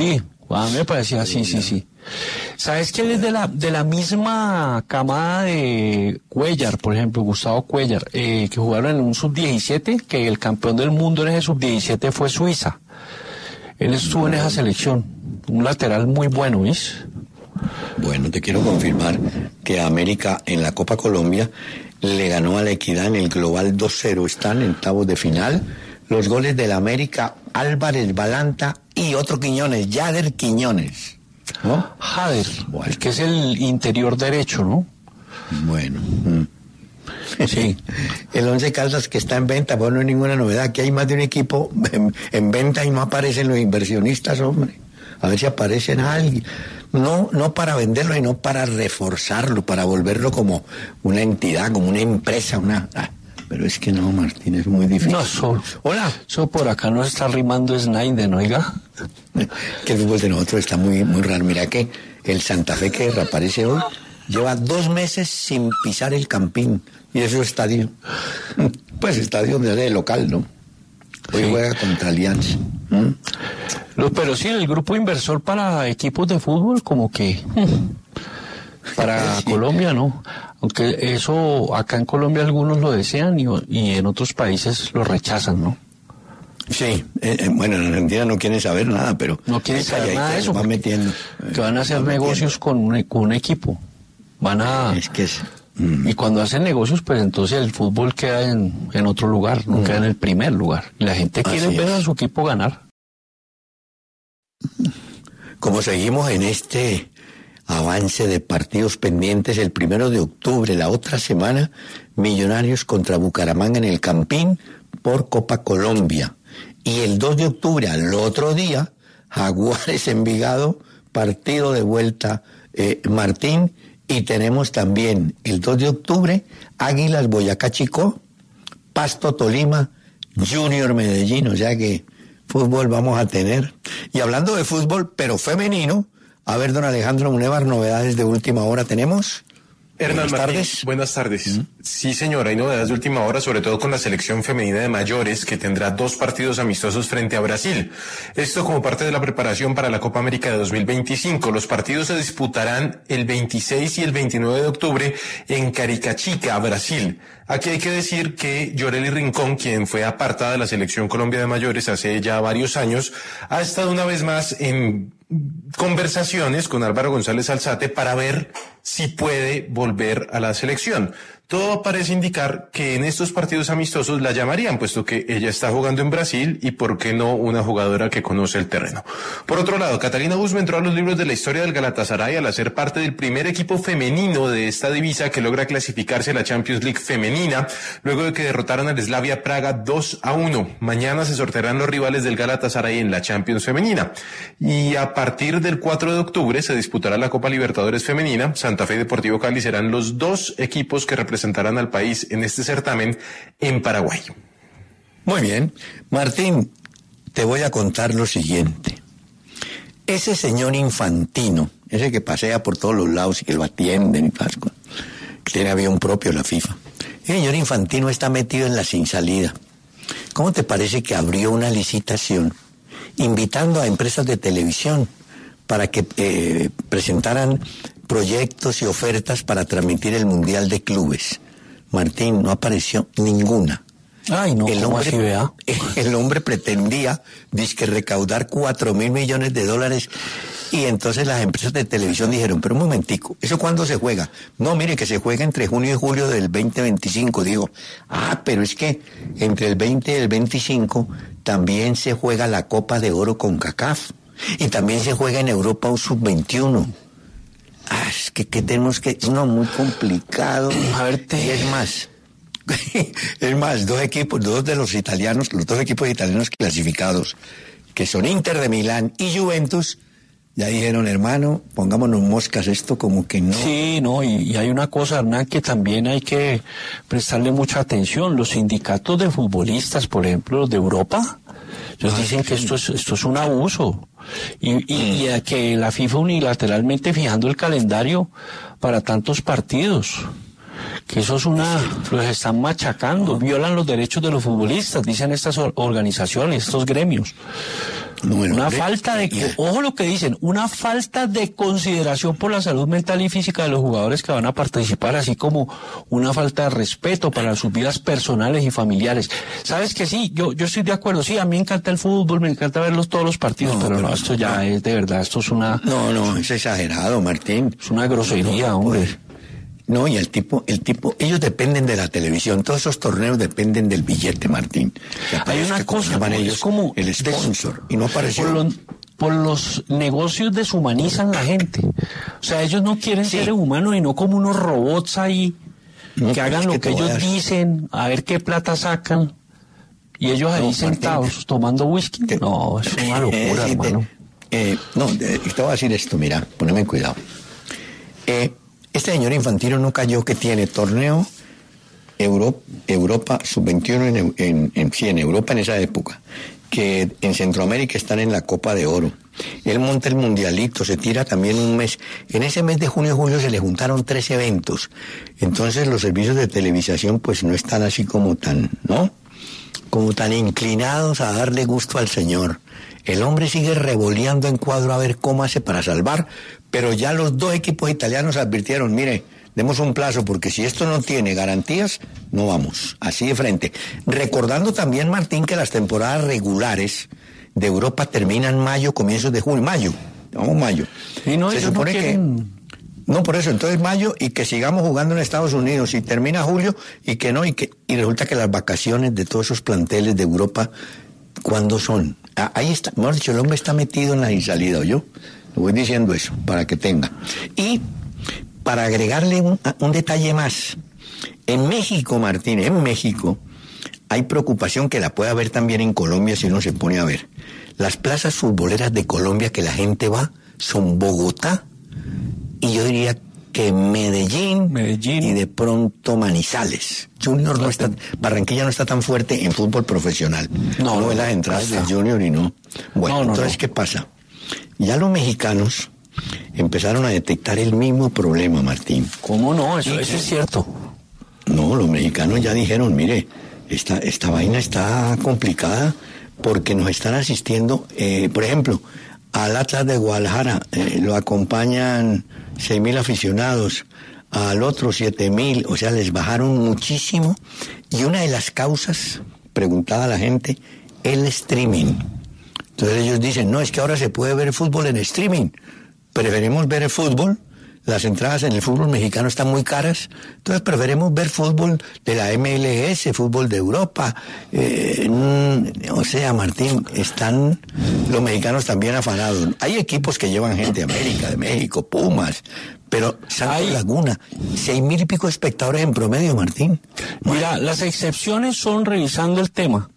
A mí me parecía, sí, sí, sí. ¿Sabes quién es de la, de la misma camada de Cuellar, por ejemplo, Gustavo Cuellar, eh, que jugaron en un sub diecisiete, que el campeón del mundo en ese sub diecisiete fue Suiza? Él estuvo en esa selección, un lateral muy bueno, ¿ves? Bueno, te quiero confirmar que América en la Copa Colombia le ganó a la Equidad en el global dos cero, están en octavos de final. Los goles del América, Álvarez Balanta y otro Quiñones, Yader Quiñones, ¿no? Jader, Bueno. el que es el interior derecho, ¿no? Bueno. Mm. Sí. El Once Caldas que está en venta, pues no hay ninguna novedad. Aquí hay más de un equipo en, en venta y no aparecen los inversionistas, hombre. A ver si aparecen alguien. No, no para venderlo, sino para reforzarlo, para volverlo como una entidad, como una empresa, una... Ah, pero es que no, Martín, es muy difícil. No, eso, Hola. eso por acá no está rimando Snyder, oiga. Que el fútbol de nosotros está muy, muy raro. Mira que el Santa Fe que reaparece hoy lleva dos meses sin pisar el Campín. Y eso es estadio. Pues estadio de local, ¿no? Hoy Sí. juega contra Alianza. ¿Mm? Lo- pero sí, el grupo inversor para equipos de fútbol, como que para Sí. Colombia no. Aunque eso acá en Colombia algunos lo desean y, y en otros países lo rechazan, ¿no? Sí, eh, eh, bueno, en Argentina no quieren saber nada, pero... No quieren es saber calladito, nada de se eso, van porque- metiendo. Que van a hacer negocios con un, con un equipo. Van a... Es que es... mm, Y cuando hacen negocios, pues entonces el fútbol queda en, en otro lugar, no queda en el primer lugar. Y la gente quiere Así ver es. a su equipo ganar. Como seguimos en este avance de partidos pendientes, el primero de octubre, la otra semana, Millonarios contra Bucaramanga en el Campín por Copa Colombia. Y el dos de octubre, al otro día, Jaguares Envigado, partido de vuelta, eh, Martín. Y tenemos también el dos de octubre, Águilas Boyacá Chicó, Pasto Tolima, Junior Medellín, o sea que fútbol vamos a tener. Y hablando de fútbol, pero femenino, a ver, don Alejandro Munevar, novedades de última hora tenemos. Hernán Buenas Martín, tardes. buenas tardes. Sí, señor, hay novedades de última hora, sobre todo con la selección femenina de mayores, que tendrá dos partidos amistosos frente a Brasil. Esto como parte de la preparación para la Copa América de dos mil veinticinco. Los partidos se disputarán el veintiséis y el veintinueve de octubre en Caricachica, Brasil. Aquí hay que decir que Yoreli Rincón, quien fue apartada de la selección Colombia de mayores hace ya varios años, ha estado una vez más en conversaciones con Álvaro González Alzate para ver si puede volver a la selección. Todo parece indicar que en estos partidos amistosos la llamarían, puesto que ella está jugando en Brasil y por qué no una jugadora que conoce el terreno. Por otro lado, Catalina Usme entró a los libros de la historia del Galatasaray al hacer parte del primer equipo femenino de esta divisa que logra clasificarse a la Champions League femenina, luego de que derrotaron al Slavia Praga dos a uno. Mañana se sortearán los rivales del Galatasaray en la Champions femenina. Y a partir del cuatro de octubre se disputará la Copa Libertadores femenina. Santa Fe y Deportivo Cali serán los dos equipos que representarán al país en este certamen en Paraguay. Muy bien. Martín, te voy a contar lo siguiente. Ese señor Infantino, ese que pasea por todos los lados y que lo atienden y tal, que tiene avión propio la FIFA. El señor Infantino está metido en la sin salida. ¿Cómo te parece que abrió una licitación invitando a empresas de televisión para que eh, presentaran proyectos y ofertas para transmitir el Mundial de Clubes? Martín, no apareció ninguna. Ay, no, El ¿cómo hombre, así, vea? el hombre pretendía, dizque recaudar cuatro mil millones de dólares, y entonces las empresas de televisión dijeron, pero un momentico, ¿eso cuándo se juega? No, mire, que se juega entre junio y julio del veinte veinticinco. Digo, ah, pero es que entre el veinte y el veinticinco también se juega la Copa de Oro con CACAF, y también se juega en Europa un sub veintiuno. Ah, es que, que tenemos que, no, muy complicado. A ver, te- Y es más, es más, dos equipos, dos de los italianos, los dos equipos italianos clasificados, que son Inter de Milán y Juventus, ya dijeron, hermano, pongámonos moscas, esto como que no. Sí, no, y, y hay una cosa, Hernán, que también hay que prestarle mucha atención. Los sindicatos de futbolistas, por ejemplo, los de Europa, ellos Ah, dicen sí. que esto es, esto es un abuso. Y, y, y a que la FIFA unilateralmente fijando el calendario para tantos partidos. Que eso es una, los están machacando, violan los derechos de los futbolistas, dicen estas or- organizaciones, estos gremios. Bueno, una hombre, falta de, yeah. ojo lo que dicen, una falta de consideración por la salud mental y física de los jugadores que van a participar, así como una falta de respeto para sus vidas personales y familiares. Sabes que sí, yo yo estoy de acuerdo, sí, a mí me encanta el fútbol, me encanta verlos todos los partidos, no, pero, pero no, esto ya no. es de verdad, esto es una... No, no, es exagerado, Martín. Es una grosería, no, hombre. Pues, no, y el tipo, el tipo, ellos dependen de la televisión, todos esos torneos dependen del billete, Martín. O sea, hay una cosa, como ellos, es como el sponsor, y no apareció. Por, lo, por los negocios deshumanizan la gente. O sea, ellos no quieren sí. seres humanos y no como unos robots ahí no, que hagan lo que, que ellos dicen, a ver qué plata sacan. Y ellos ahí no, sentados, Martín, tomando whisky. Te, no, es una locura, eh, hermano. Te, eh, no, te, te voy a decir esto, mira, poneme cuidado. Eh, Este señor Infantino no cayó que tiene torneo Euro, Europa sub veintiuno en, en, en, sí, en Europa en esa época, que en Centroamérica están en la Copa de Oro. Él monta el mundialito, se tira también un mes. En ese mes de junio y julio se le juntaron tres eventos. Entonces los servicios de televisación pues no están así como tan, ¿no? Como tan inclinados a darle gusto al señor. El hombre sigue revoleando en cuadro a ver cómo hace para salvar, pero ya los dos equipos italianos advirtieron, mire, demos un plazo, porque si esto no tiene garantías, no vamos, así de frente. Recordando también, Martín, que las temporadas regulares de Europa terminan mayo, comienzos de junio, mayo, vamos mayo. Y no, se supone no quieren... que... No, por eso, entonces mayo, y que sigamos jugando en Estados Unidos, y termina julio, y que no, y que y resulta que las vacaciones de todos esos planteles de Europa, ¿cuándo son? Ah, ahí está, mejor dicho, el hombre está metido en la insalida, ¿oyó? Le voy diciendo eso, para que tenga. Y para agregarle un, un detalle más, en México, Martín, en México, hay preocupación que la puede haber también en Colombia si uno se pone a ver. Las plazas futboleras de Colombia que la gente va son Bogotá, y yo diría que Medellín, Medellín. y de pronto Manizales. Junior no está, Barranquilla no está tan fuerte en fútbol profesional. No, no ve las entradas del Junior y no. Bueno, no, no, entonces, no. ¿qué pasa? Ya los mexicanos empezaron a detectar el mismo problema, Martín. ¿Cómo no? Eso, eso es cierto. No, los mexicanos ya dijeron, mire, esta, esta vaina está complicada porque nos están asistiendo, eh, por ejemplo, al Atlas de Guadalajara, eh, lo acompañan seis mil aficionados, al otro siete mil, o sea, les bajaron muchísimo. Y una de las causas, preguntada a la gente, el streaming. Entonces ellos dicen, no, es que ahora se puede ver fútbol en streaming. Preferimos ver el fútbol. Las entradas en el fútbol mexicano están muy caras. Entonces preferimos ver fútbol de la M L S, fútbol de Europa. Eh, o sea, Martín, están los mexicanos también afanados. Hay equipos que llevan gente de América, de México, Pumas, pero Santos Laguna, seis mil y pico espectadores en promedio, Martín. Mira, las excepciones son, revisando el tema,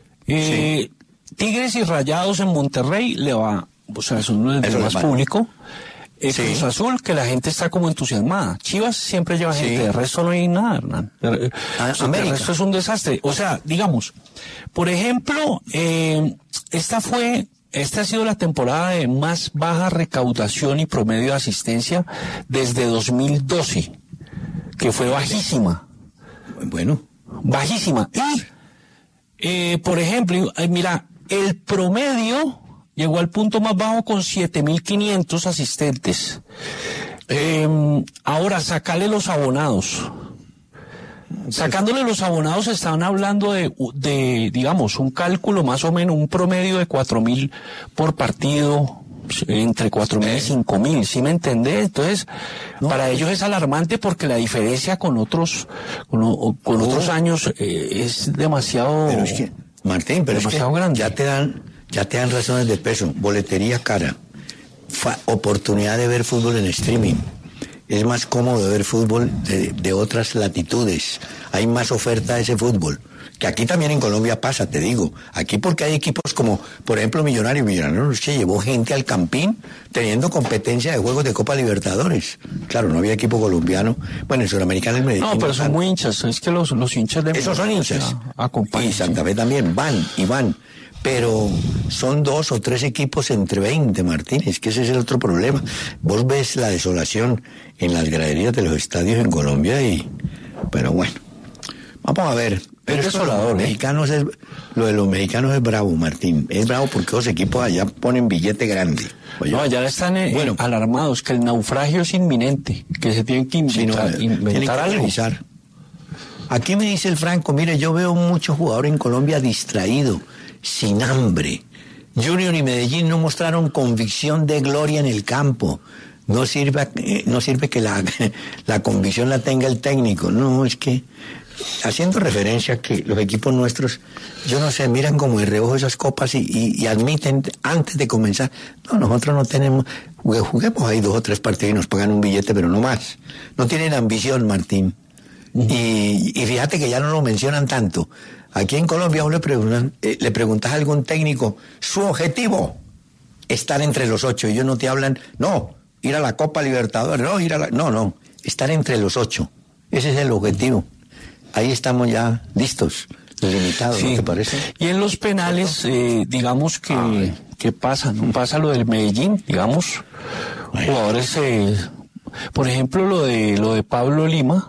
eh, sí. Tigres y Rayados en Monterrey le va, o sea, son los de más público. Eh, sí. Cruz Azul, que la gente está como entusiasmada. Chivas siempre lleva gente, sí. De resto no hay nada, Hernán. De, ah, o sea, de resto es un desastre. O sea, digamos, por ejemplo, eh, esta fue, esta ha sido la temporada de más baja recaudación y promedio de asistencia desde dos mil doce, que fue bajísima. Bueno. Bajísima. Y, eh, por ejemplo, eh, mira, el promedio llegó al punto más bajo con siete mil quinientos asistentes. Eh, ahora, sacarle los abonados. Sacándole los abonados estaban hablando de, de, digamos, un cálculo más o menos, un promedio de cuatro mil por partido, entre cuatro mil y cinco mil, ¿sí me entendés? Entonces, no, para ellos es alarmante porque la diferencia con otros, con, con no. otros años eh, es demasiado... Pero es que, Martín, pero demasiado es que grande. Ya te dan... Ya te dan razones de peso, boletería cara, fa- oportunidad de ver fútbol en streaming. Es más cómodo ver fútbol de, de otras latitudes. Hay más oferta de ese fútbol. Que aquí también en Colombia pasa, te digo. Aquí porque hay equipos como, por ejemplo, Millonarios. Millonarios que llevó gente al Campín teniendo competencia de juegos de Copa Libertadores. Claro, no había equipo colombiano. Bueno, el Suramericano es Medellín. No, pero son muy hinchas. Es que los, los hinchas de... Esos son hinchas. Acompañan. Y Santa Fe también. Van y van. Pero son dos o tres equipos entre veinte, Martínez, que ese es el otro problema. Vos ves la desolación en las graderías de los estadios en Colombia y... Pero bueno, vamos a ver. Pero es esto de los desolador, ¿eh? mexicanos es, lo de los mexicanos es bravo, Martín. Es bravo porque los equipos allá ponen billete grande. Oye, No, allá están eh, bueno, alarmados, que el naufragio es inminente, que se tienen que si no, inventar, tienen que inventar algo. revisar. Aquí me dice el Franco, mire, yo veo muchos jugadores en Colombia distraídos, sin hambre. Junior y Medellín no mostraron convicción de gloria en el campo. No sirve, eh, no sirve que la, la convicción la tenga el técnico. No, es que, haciendo referencia a que los equipos nuestros, yo no sé, miran como de reojo esas copas y, y, y admiten antes de comenzar, no, nosotros no tenemos, juguemos ahí dos o tres partidos y nos pagan un billete, pero no más. No tienen ambición, Martín. Y, y fíjate que ya no lo mencionan tanto. Aquí en Colombia vos le, preguntan, eh, le preguntas a algún técnico, su objetivo, estar entre los ocho. Ellos no te hablan, no, ir a la Copa Libertadores, no, ir a la... No, no, estar entre los ocho. Ese es el objetivo. Ahí estamos ya listos, limitados, Sí. ¿no te parece? Y en los penales, eh, digamos que, Ay. que pasa, ¿no? Pasa lo del Medellín, digamos, Ay. jugadores, eh, por ejemplo, lo de lo de Pablo Lima.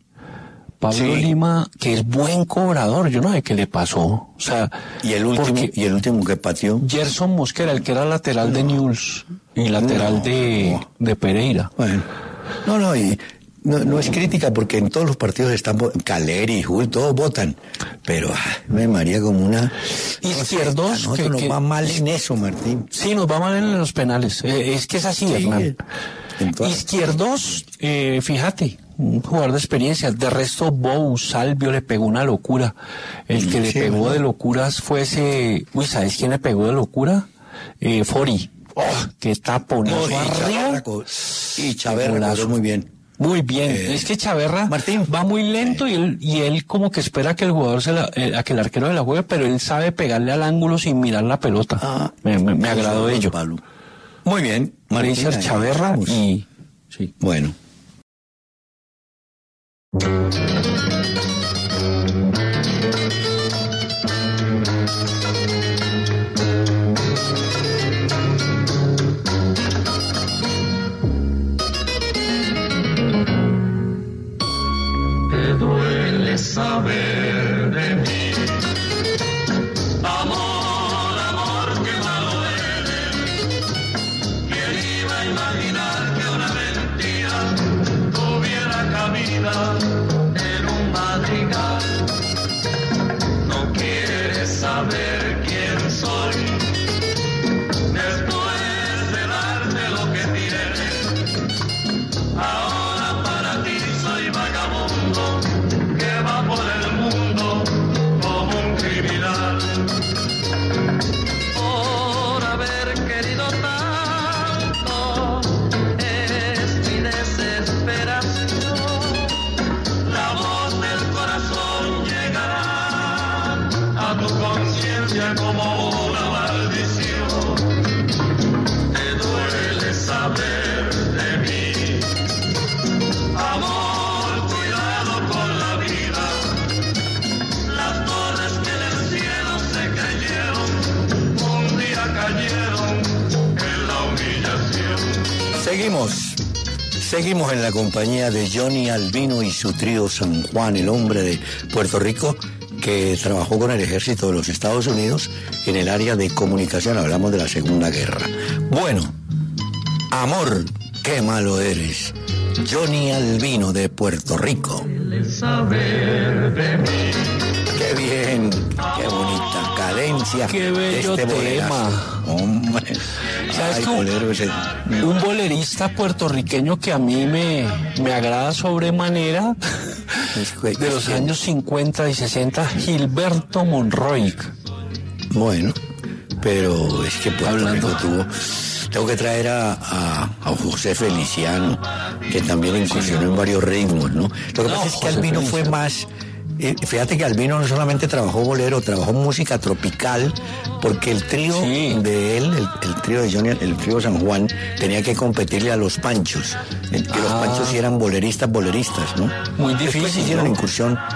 Pablo Sí. Lima, que es buen cobrador, yo no sé qué le pasó. O sea, Y el último, porque y el último que pateó. Gerson Mosquera, el que era lateral de Newell's y lateral No, de, no. de Pereira. Bueno, no, no, y no, no es crítica porque en todos los partidos están vo- Caleri, Jul, todos votan, pero ah, me María como una Izquierdos, a nosotros que- nos que- va mal en eso, Martín. Sí, nos va mal en los penales. Eh, es que es así, Sí, Hernán. en todas- Izquierdos, eh, fíjate, un jugador de experiencia. De resto, Bou, Salvio le pegó una locura. El que le Sí, pegó ¿verdad? de locuras fue ese... Uy, ¿sabes quién le pegó de locura? Eh, Fori. ¡Oh! ¡Qué taponazo No, y arriba! Chaverra co- y Chaverra Golazo. cobró muy bien. Muy bien. Eh, es que Chaverra Martín. va muy lento y él, y él como que espera que el jugador se la, eh, a que el arquero se la juegue, pero él sabe pegarle al ángulo sin mirar la pelota. Ah, me, me, me Juan agradó ello. Pablo. Muy bien, Martín. Richard ahí Chaverra estamos. y... Sí. Bueno. Te duele saber de mí. Amor, amor, qué malo eres. ¿Quién iba a imaginar que una mentira tuviera cabida en un madrigal? No quieres saber quién soy. Después de darte lo que tienes, ahora para ti soy vagabundo que va por el mundo como un criminal. Por haber querido tanto es mi desesperación. La voz del corazón llegará a tu conciencia como una maldición. Te duele saber de mí. Amor, cuidado con la vida. Las torres que en el cielo se creyeron, un día cayeron en la humillación. Seguimos. Seguimos en la compañía de Johnny Albino y su trío San Juan, el hombre de Puerto Rico que trabajó con el ejército de los Estados Unidos en el área de comunicación. Hablamos de la Segunda Guerra. Bueno, amor, qué malo eres. Johnny Albino de Puerto Rico. Saber de mí. Qué bien, qué bonita cadencia. Qué bello este bolerazo. tema. Hombre, ¿Sabes ay, qué? bolero ese. Un bolerista puertorriqueño que a mí me, me agrada sobremanera, de los años cincuenta y sesenta, Gilberto Monroy. Bueno, pero es que Puerto Hablando. Rico tuvo... Tengo que traer a, a, a José Feliciano, que también incursionó en varios ritmos, ¿no? Lo que No, pasa es que José Albino fue Feliciano. más... eh, fíjate que Albino no solamente trabajó bolero, trabajó música tropical, porque el trío Sí. de él, el, el trío de Johnny, el trío San Juan, tenía que competirle a los Panchos, eh, que los Ah. Panchos sí eran boleristas, boleristas, ¿no? Muy Después difícil, hicieron ¿no? incursión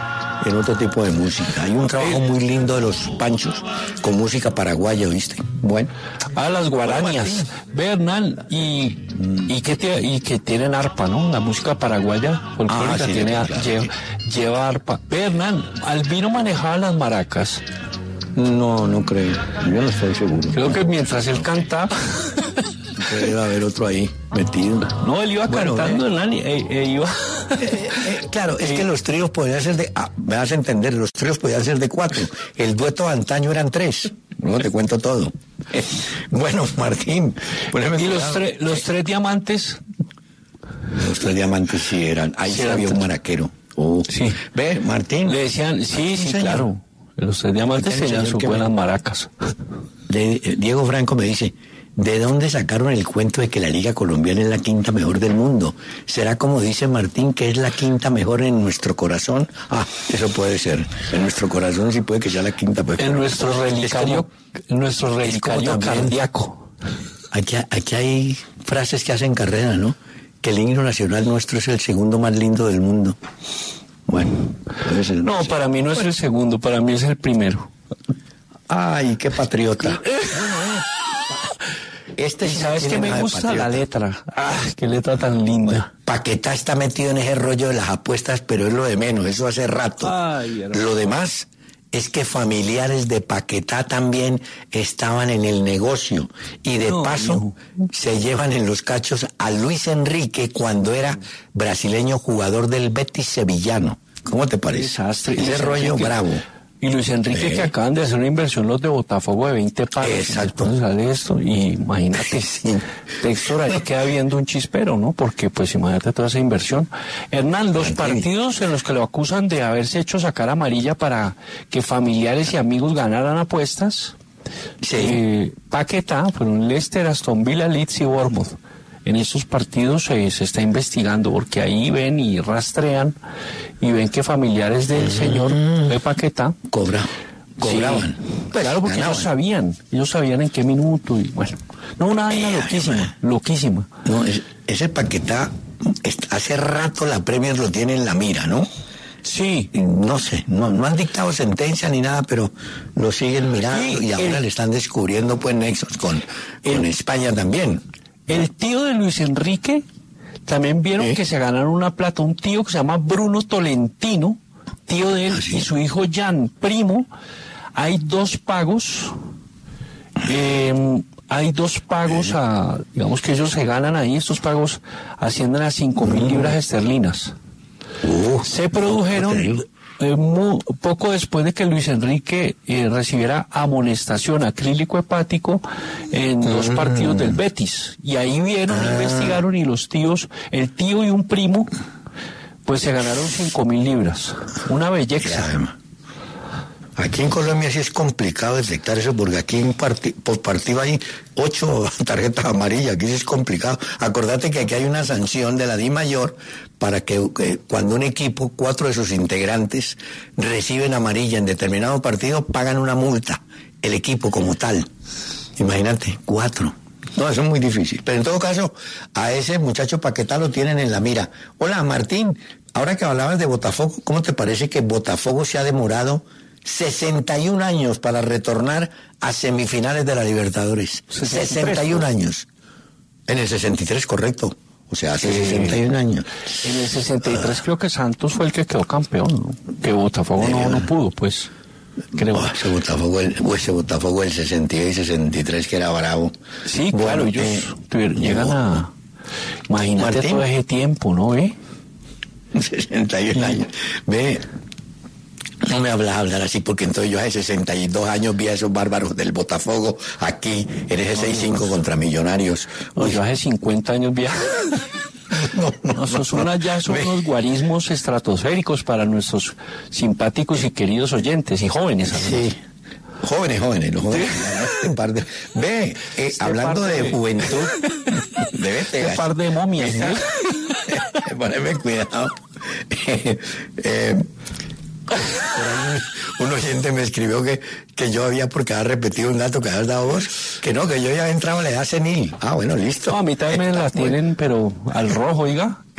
en otro tipo de música. Hay un trabajo muy lindo de los Panchos con música paraguaya, ¿viste? Bueno. Ah, las guarañas. Ve, Hernán, y, y, que te- y que tienen arpa, ¿no? La música paraguaya folclórica Ah, sí, tiene, ar- claro, lleva, sí. lleva arpa. Ve, Hernán, Albino manejaba las maracas. No, no creo. Yo no estoy seguro. Creo que mientras él cantaba... Debe haber otro ahí metido. No, él iba Bueno, cantando, eh. Hernán, y e- e iba... Eh, eh, claro, es que los tríos podían ser de... Ah, me vas a entender, los tríos podían ser de cuatro. El dueto de antaño eran tres. No, te cuento todo. Eh, bueno, Martín, poneme Y los, cuidado. tre- los tres diamantes... Los tres diamantes sí eran. Ahí Sí, sí eran había un tres. maraquero. Oh. Sí. Ve, Martín. Le decían, sí, sí, señor. claro. Los tres diamantes Aquel tenían señor sus que buenas me- maracas. de- eh, Diego Franco me dice, ¿de dónde sacaron el cuento de que la Liga Colombiana es la quinta mejor del mundo? ¿Será como dice Martín que es la quinta mejor en nuestro corazón? Ah, eso puede ser. En nuestro corazón sí puede que sea la quinta mejor. En nuestro Es relicario, como- en nuestro relicario también- cardíaco. Aquí, aquí hay frases que hacen carrera, ¿no? Que el himno nacional nuestro es el segundo más lindo del mundo. Bueno, puede ser, No, sé. para mí no es el segundo, para mí es el primero. Ay, qué patriota. Este Y sí sabes tiene que me nada de gusta la patriota. letra. Ah, qué letra tan linda. Paquetá está metido en ese rollo de las apuestas, pero es lo de menos, eso hace rato. Ay, hermano. Lo demás es que familiares de Paquetá también estaban en el negocio y de No, paso se llevan en los cachos a Luis Enrique cuando era brasileño jugador del Betis sevillano. ¿Cómo te parece? Desastre. Ese Luis rollo Enrique- bravo. Y Luis Enrique Eh. que acaban de hacer una inversión los de Botafogo de veinte palos. Exacto. Después sale esto y imagínate. Sí. Textor, ahí queda viendo un chispero, ¿no? Porque pues imagínate toda esa inversión. Hernán, los Martín. partidos en los que lo acusan de haberse hecho sacar amarilla para que familiares y amigos ganaran apuestas. Sí. Eh, Paquetá fueron Leicester, Aston Villa, Leeds y Bournemouth. En estos partidos eh, se está investigando porque ahí ven y rastrean y ven que familiares del señor de Paquetá Cobra, cobraban. sí, claro, porque Ganaban. ellos sabían, ellos sabían en qué minuto y bueno, no, una vaina Eh, loquísima, loquísima. No, es- ese Paquetá, est- hace rato la Premier lo tiene en la mira, ¿no? Sí, Y no sé, no, no han dictado sentencia ni nada, pero lo siguen mirando Sí, y ahora el- le están descubriendo pues nexos con, con España también. el tío de Luis Enrique también vieron ¿Eh? que se ganaron una plata, un tío que se llama Bruno Tolentino, tío de él ¿Ah, sí? y su hijo Jan, primo. Hay dos pagos, eh, hay dos pagos a, digamos que ellos se ganan ahí, estos pagos ascienden a cinco mil libras esterlinas. Uh, Se produjeron increíble. eh, mu- poco después de que Luis Enrique eh, recibiera amonestación acrílico hepático en dos partidos del Betis. Y ahí vieron, investigaron y los tíos, el tío y un primo, pues se ganaron cinco mil libras. Una belleza. Ya, aquí en Colombia sí es complicado detectar eso porque aquí en parti- por partido hay ocho tarjetas amarillas, aquí sí es complicado. Acordate que aquí hay una sanción de la Di Mayor para que, que cuando un equipo, cuatro de sus integrantes reciben amarilla en determinado partido, pagan una multa, el equipo como tal. Imagínate, cuatro. No, eso es muy difícil. Pero en todo caso, a ese muchacho Paquetá lo tienen en la mira. Hola, Martín, ahora que hablabas de Botafogo, ¿cómo te parece que Botafogo se ha demorado sesenta y un años para retornar a semifinales de la Libertadores? sesenta y tres, sesenta y un años. En el sesenta y tres, correcto. O sea, hace sesenta y un años. En el sesenta y tres creo que Santos fue el que quedó campeón, ¿no? Que Botafogo no, no pudo, pues. Creo. Oh, ese Botafogo, el, o ese Botafogo del sesenta y dos y sesenta y tres que era bravo. Sí, Bueno, claro, ellos eh, tuvier- llegan a... Imagínate Martín. todo ese tiempo, ¿no? ¿Eh? sesenta y un años. Ve, no me hablas hablar así porque entonces yo hace sesenta y dos años vi a esos bárbaros del Botafogo aquí en ese seis cinco contra Millonarios. No, Uy, yo hace cincuenta años viajo. no, no, No, esos son no. allá, son Ve, unos guarismos estratosféricos para nuestros simpáticos y queridos oyentes y jóvenes. además. Sí. Jóvenes, jóvenes, los jóvenes. Este par de- Ve, eh, Este hablando par de de- juventud, debe Este par de momias, ¿no? Poneme cuidado. Eh, eh, por ahí un, un oyente me escribió que, que yo había, porque había repetido un dato que habías dado vos, que no, que yo ya había entrado en la edad senil. Ah, bueno, listo. No, a mí también me la tienen, pero al rojo, oiga.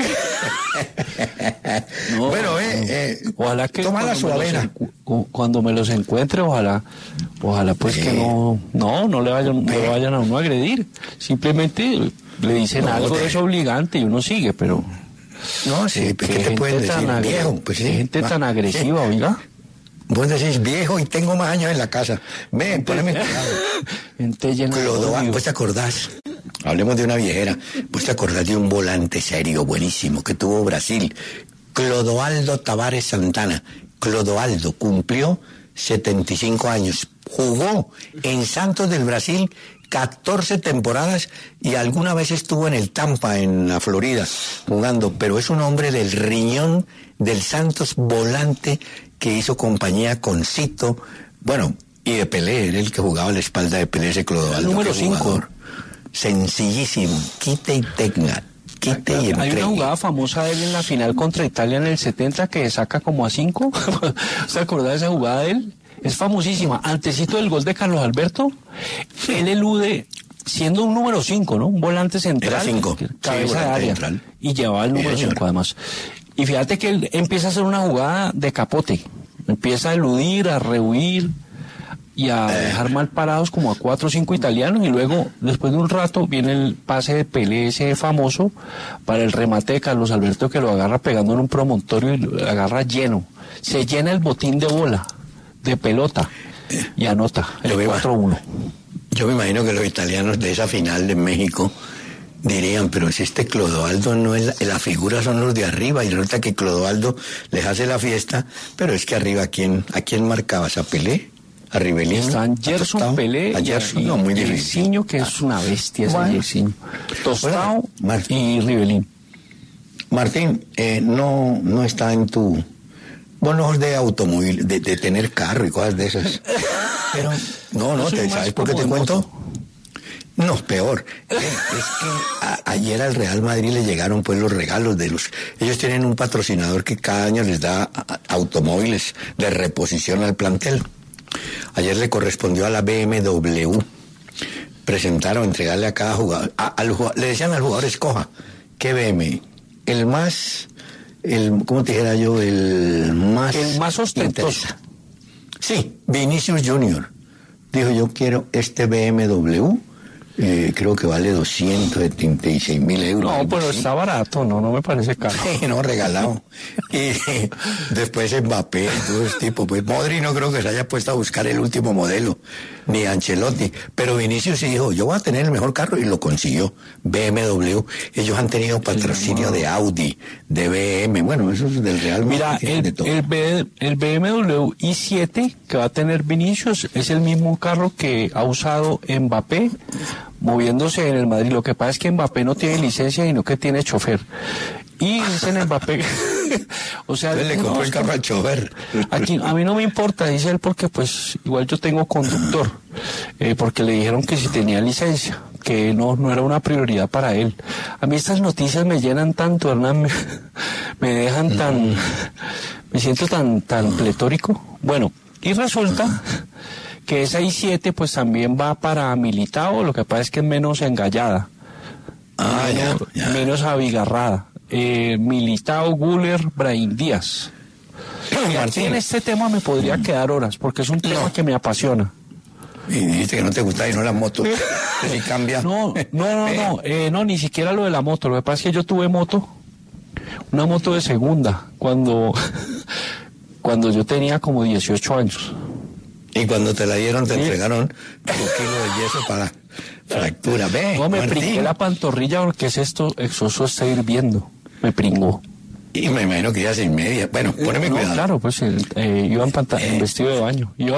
No, bueno, eh, eh, ojalá que toma la cuando me los suavena. encu- cuando me los encuentre, ojalá, ojalá pues Sí. que no, no, no le vayan, no Sí. le vayan a uno a agredir. Simplemente le dicen No, algo te- desobligante y uno sigue, pero No, sí, eh, ¿qué qué te gente pueden decir? tan agre- Viejo, pues sí. qué gente Va, tan agresiva, sí. oiga. Vos decís viejo y tengo más años en la casa. Ven, poneme cuidado. Gente llena de Clodoaldo, odio. ¿vos te acordás? Hablemos de una viejera. ¿Vos te acordás de un volante serio, buenísimo, que tuvo Brasil? Clodoaldo Tavares Santana. Clodoaldo cumplió setenta y cinco años. Jugó en Santos del Brasil catorce temporadas y alguna vez estuvo en el Tampa, en la Florida, jugando. Pero es un hombre del riñón del Santos, volante que hizo compañía con Cito. Bueno, y de Pelé, era el que jugaba a la espalda de Pelé, ese Clodoaldo. El número qué cinco. jugador. Sencillísimo, quite y tenga, quite y Hay entregue. una jugada famosa de él en la final contra Italia en el setenta que saca como a cinco. ¿Se acuerda de esa jugada de él? Es famosísima. Antecito del gol de Carlos Alberto, él elude siendo un número cinco, ¿no? Un volante central. Era cinco. que- Sí, Cabeza de volante área. central. Y llevaba el Sí, número señor. cinco además. Y fíjate que él empieza a hacer una jugada de capote. Empieza a eludir, a rehuir y a dejar mal parados como a cuatro o cinco italianos, y luego, después de un rato, viene el pase de Pelé, ese famoso, para el remate de Carlos Alberto, que lo agarra pegando en un promontorio y lo agarra lleno. Se llena el botín de bola, de pelota, y anota Yo el me cuatro a uno. Yo me imagino que los italianos de esa final de México dirían, pero si este Clodoaldo no es la, la figura, son los de arriba, y resulta que Clodoaldo les hace la fiesta, pero es que arriba, ¿a quién, a quién marcabas? ¿A Pelé? ¿A Rivelino? Están ¿A Gerson, Tostao? Pelé ¿A y, Gerson? No, muy difícil. Yersinho, que es una bestia ese Bueno. Yersinho. Tostao Bueno, Mar- y Rivelín. Martín, eh, no, no está en tu... Vos no sos de automóvil, de, de tener carro y cosas de esas. Pero, no, no, Yo soy te, más ¿sabes por qué como te de cuento? moto. No, peor. Eh, es que a- ayer al Real Madrid le llegaron pues los regalos de los... Ellos tienen un patrocinador que cada año les da a- a- automóviles de reposición al plantel. Ayer le correspondió a la B M W presentar o entregarle a cada jugador... a- al jugador- le decían al jugador, escoja, ¿qué B M? El más... El, ¿Cómo te dijera yo? El más... El más ostentoso. interesa- Sí, Vinicius Junior Dijo, yo quiero este B M W, eh, creo que vale doscientos setenta y seis mil euros. No, algo pero así. está barato, no, no me parece caro. Sí, no, regalado. Y eh, después Mbappé, todo ese tipo. Pues Modri no creo que se haya puesto a buscar el último modelo, ni Ancelotti. Pero Vinicius sí dijo, yo voy a tener el mejor carro, y lo consiguió. B M W. Ellos han tenido patrocinio de Audi, de B M. Bueno, eso es del Real Madrid. Mira, tienen de el, todo. el, B- el B M W i siete que va a tener Vinicius es el mismo carro que ha usado Mbappé moviéndose en el Madrid. Lo que pasa es que Mbappé no tiene licencia, sino que tiene chofer. Y dicen Mbappé, o sea, Él le no, compró el es que- carro al chofer. Aquí, a mí no me importa, dice él, porque pues igual yo tengo conductor, eh, porque le dijeron que si tenía licencia, que no, no era una prioridad para él. A mí estas noticias me llenan tanto, Hernán, me, me dejan tan, me siento tan, tan pletórico. Bueno, y resulta que esa i siete pues también va para Militao, lo que pasa es que es menos engallada, Ah, ya, ya. menos abigarrada. Eh, Militao, Guller, Brahim Díaz. Y aquí Martín, en este tema me podría quedar horas, porque es un tema que me apasiona. y dijiste que no te gusta y no las motos. Si cambia. No, no, no, no, eh, no, ni siquiera lo de la moto. Lo que pasa es que yo tuve moto, una moto de segunda, cuando, cuando yo tenía como dieciocho años. Y cuando te la dieron, te Sí. entregaron tu kilo de yeso para fractura. Ve, No, me Martín. pringué la pantorrilla porque es esto, eso está hirviendo. Me pringó. Y me imagino que ya sin media. Bueno, poneme No, cuidado. claro, pues eh, eh, iba en, panta- en Eh. vestido de baño. Iba...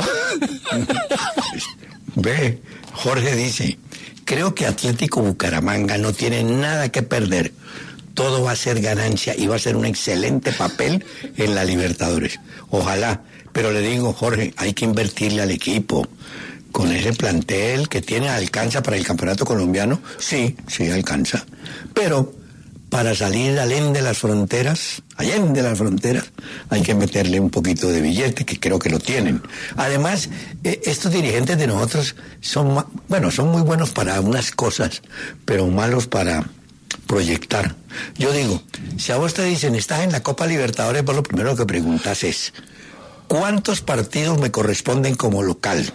Ve, Jorge dice, creo que Atlético Bucaramanga no tiene nada que perder. Todo va a ser ganancia y va a ser un excelente papel en la Libertadores. Ojalá. Pero le digo, Jorge, hay que invertirle al equipo. Con ese plantel que tiene, ¿alcanza para el campeonato colombiano? Sí, sí alcanza. Pero para salir allende las fronteras, allende las fronteras, hay que meterle un poquito de billete, que creo que lo tienen. Además, eh, estos dirigentes de nosotros son, ma- bueno, son muy buenos para unas cosas, pero malos para, proyectar. Yo digo, si a vos te dicen, estás en la Copa Libertadores, vos lo primero que preguntas es, ¿cuántos partidos me corresponden como local?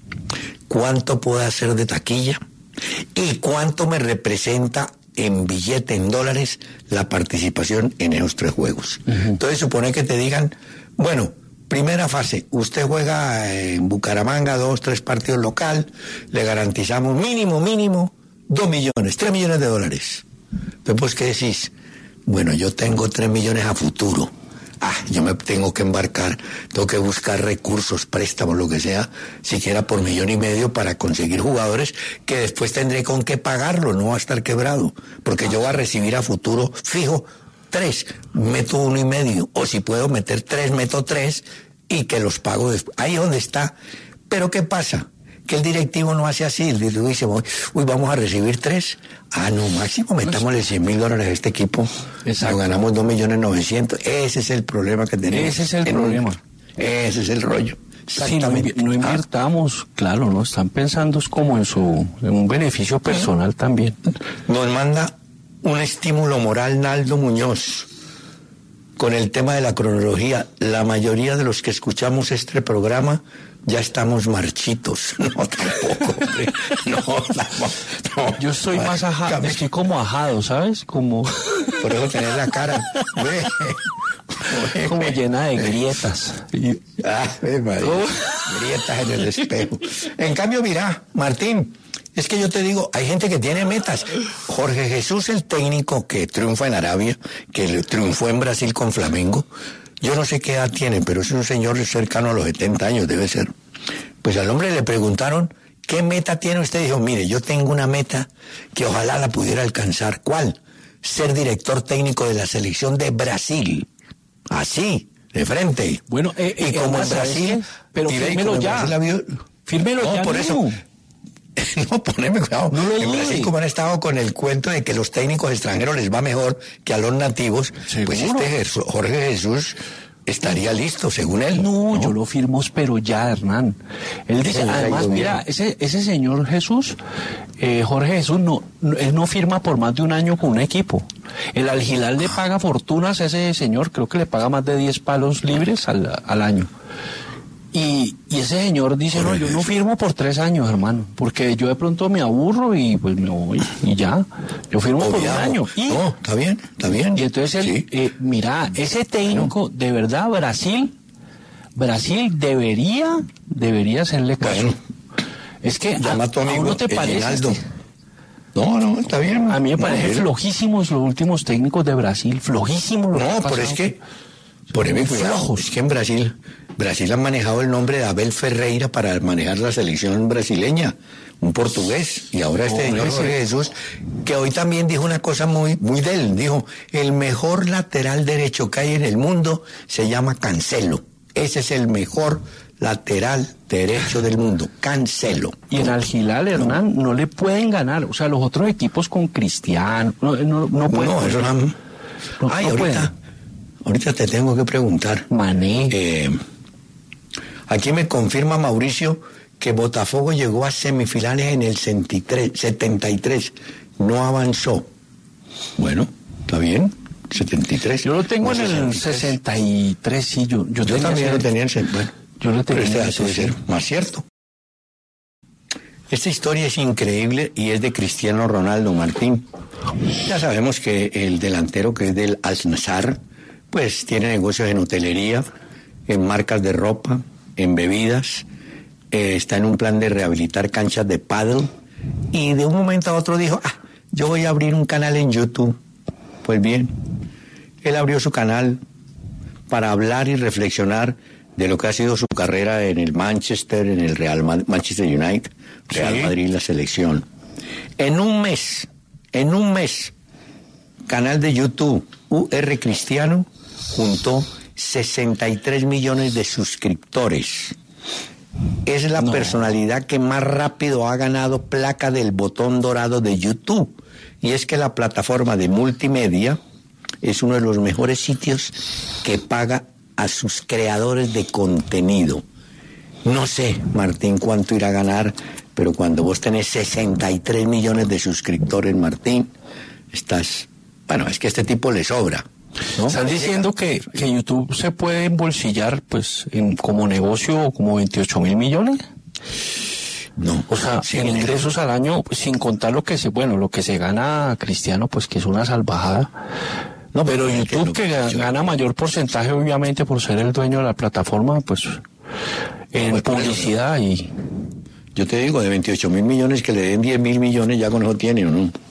¿Cuánto puedo hacer de taquilla? ¿Y cuánto me representa en billete, en dólares, la participación en esos tres juegos? Uh-huh. Entonces supone que te digan, bueno, primera fase, usted juega en Bucaramanga dos, tres partidos local, le garantizamos mínimo, mínimo, dos millones, tres millones de dólares. Entonces, pues, ¿qué decís? Bueno, yo tengo tres millones a futuro. Ah, yo me tengo que embarcar, tengo que buscar recursos, préstamos, lo que sea, siquiera por millón y medio para conseguir jugadores que después tendré con qué pagarlo, no va a estar quebrado, porque yo voy a recibir a futuro fijo tres, meto uno y medio, o si puedo meter tres, meto tres y que los pago después. Ahí es donde está. Pero ¿qué pasa? Que el directivo no hace así, el directivo dice, uy, vamos a recibir tres, ah, no, máximo metámosle cien mil dólares a este equipo, lo ganamos dos millones novecientos, ese es el problema que tenemos. Ese es el problema. Ese es el rollo. Exactamente. Si no, no invirtamos, ah. claro, ¿no? Están pensando es como en su, en un beneficio personal también. Nos manda un estímulo moral Naldo Muñoz con el tema de la cronología. La mayoría de los que escuchamos este programa ya estamos marchitos. No, tampoco, hombre. No, tampoco, no. Yo estoy más ajado, estoy como ajado, ¿sabes? Como... Por eso tenés la cara, ve, ve, como ve. llena de grietas. Ah, ve, madre. Grietas en el espejo. En cambio, mira, Martín, es que yo te digo, hay gente que tiene metas. Jorge Jesús, el técnico que triunfa en Arabia, que triunfó en Brasil con Flamengo, yo no sé qué edad tiene, pero es un señor cercano a los setenta años, debe ser. Pues al hombre le preguntaron, ¿qué meta tiene usted? Dijo, mire, yo tengo una meta que ojalá la pudiera alcanzar. ¿Cuál? Ser director técnico de la selección de Brasil. Así, de frente. Bueno, eh, y eh, como en Brasil... Pero fírmelo ya. Vio... Fírmelo no, ya. por no. eso... No, poneme cuidado. No en Brasil, como han estado con el cuento de que los técnicos extranjeros les va mejor que a los nativos, ¿seguro? Pues este Jesús, Jorge Jesús estaría listo, según él. No, ¿no? yo lo firmo, pero ya, Hernán. Él dice, además, mira, ese, ese señor Jesús, eh, Jorge Jesús, no, no, él no firma por más de un año con un equipo. El Al Hilal le paga fortunas a ese señor, creo que le paga más de diez palos libres al, al año. Y, y ese señor dice, no, yo no firmo por tres años, hermano, porque yo de pronto me aburro y pues me voy y ya. Yo firmo Obviado. por un año. Y, no, está bien, está bien. Y entonces, él, sí. eh, mira, ese técnico, de verdad, Brasil, Brasil debería, debería hacerle caso. Bueno, es que a, a, tu amigo, ¿a uno te parece? Este? No, no, está bien. A mí me no, parece no, flojísimos los últimos técnicos de Brasil, flojísimos. No, pero es que, por ejemplo, flojos. Es que en Brasil... Brasil ha manejado el nombre de Abel Ferreira para manejar la selección brasileña, un portugués, y ahora este oh, señor Jorge Jesús, que hoy también dijo una cosa muy, muy de él, dijo, el mejor lateral derecho que hay en el mundo se llama Cancelo, ese es el mejor lateral derecho del mundo, Cancelo. Y en Al Hilal, Hernán, no. no le pueden ganar, o sea, los otros equipos con Cristiano, no, no, no pueden. No, eso no, no, Ay, no ahorita, pueden. ahorita te tengo que preguntar. Mané. Eh, Aquí me confirma Mauricio que Botafogo llegó a semifinales en el setenta y tres, no avanzó. Bueno, está bien, setenta y tres. Yo lo tengo en el sesenta y tres, sí, yo, yo, yo también ese, lo tenía en el bueno, yo lo tenía pero en este puede ser más cierto. Esta historia es increíble y es de Cristiano Ronaldo, Martín. Ya sabemos que el delantero que es del Al-Nassr, pues tiene negocios en hotelería, en marcas de ropa, en bebidas, eh, está en un plan de rehabilitar canchas de pádel y de un momento a otro dijo, ah, yo voy a abrir un canal en YouTube. Pues bien, él abrió su canal para hablar y reflexionar de lo que ha sido su carrera en el Manchester, en el Real Madrid, Manchester United, Real ¿Sí? Madrid, la selección. En un mes, en un mes, canal de YouTube, U R Cristiano, juntó sesenta y tres millones de suscriptores. Es la no. personalidad que más rápido ha ganado placa del botón dorado de YouTube. Y es que la plataforma de multimedia es uno de los mejores sitios que paga a sus creadores de contenido. No sé, Martín, cuánto irá a ganar, pero cuando vos tenés sesenta y tres millones de suscriptores, Martín, estás... Bueno, es que a este tipo le sobra, ¿no? Están diciendo que, que YouTube se puede embolsillar, pues, en, como negocio, como veintiocho mil millones. No. O sea, Sí, en ingresos al año, sin contar lo que se, bueno, lo que se gana Cristiano, pues que es una salvajada. No, Pero pero YouTube, que que lo- ga- gana mayor porcentaje, obviamente, por ser el dueño de la plataforma, pues, en pues, por eso. publicidad y... Yo te digo, de veintiocho mil millones que le den diez mil millones, ya con eso tiene, ¿o no?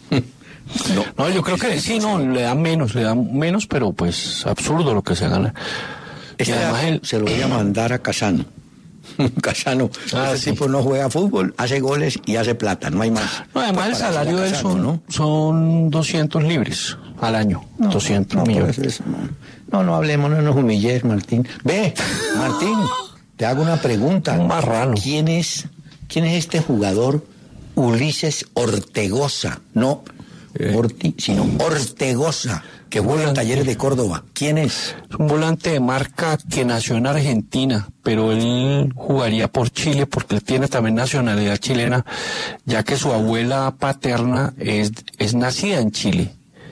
No. No, yo creo que sí, no, le dan menos, le dan menos, pero pues absurdo lo que se gana. Y Este además él, se lo voy a mandar a Casano. Casano, Ah, ese sí. tipo no juega fútbol, hace goles y hace plata, no hay más. no, además el Pues para salario decirle de a él Casano, son, ¿no? son doscientos libres al año, doscientos No, millones. pues eso, no. no, no hablemos, no nos humilles, Martín. Ve, Martín, te hago una pregunta. Un marrano. ¿Quién es, quién es este jugador Ulises Ortegoza? No Orti, sino Ortegoza, que juega en Talleres de Córdoba. ¿Quién es? Es un volante de marca que nació en Argentina, pero él jugaría por Chile porque él tiene también nacionalidad chilena, ya que su abuela paterna es, es nacida en Chile.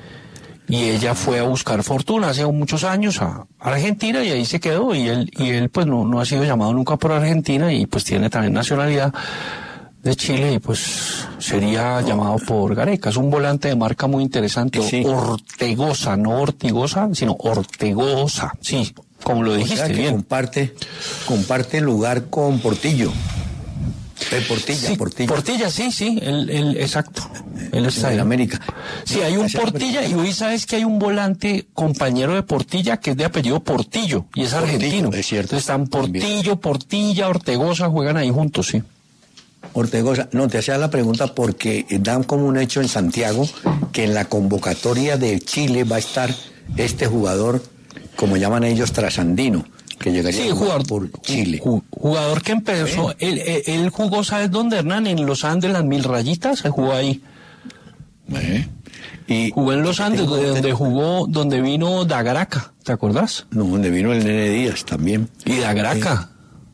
Y ella fue a buscar fortuna hace muchos años a Argentina y ahí se quedó. Y él, y él pues no, no ha sido llamado nunca por Argentina y pues tiene también nacionalidad de Chile y pues sería llamado por Gareca. Es un volante de marca muy interesante. Sí. Ortegoza, no Ortigoza, sino Ortegoza. Sí, como lo O dijiste, sea, que bien. comparte, comparte lugar con Portillo. Eh, Portilla, Sí, Portilla. Portilla, sí, sí, él, él, exacto. Él está En ahí. América. Sí, hay un Esa es la Portilla y pregunta. hoy sabes que hay un volante compañero de Portilla que es de apellido Portillo y es Portillo, argentino. es cierto. Entonces están También. Portillo, Portilla, Ortegoza, juegan ahí juntos, sí. Ortegoza, no, te hacía la pregunta porque dan como un hecho en Santiago que en la convocatoria de Chile va a estar este jugador, como llaman ellos, trasandino, que llegaría Sí, a jugar jugador, por Chile. ju- jugador que empezó, él, él, él jugó, ¿sabes dónde, Hernán? En los Andes, las Mil Rayitas, se jugó ahí. ¿Eh? Y Jugó en los Andes, tengo- de donde jugó, donde vino Dagaraca, ¿te acordás? No, donde vino el Nene Díaz también. Y Dagaraca,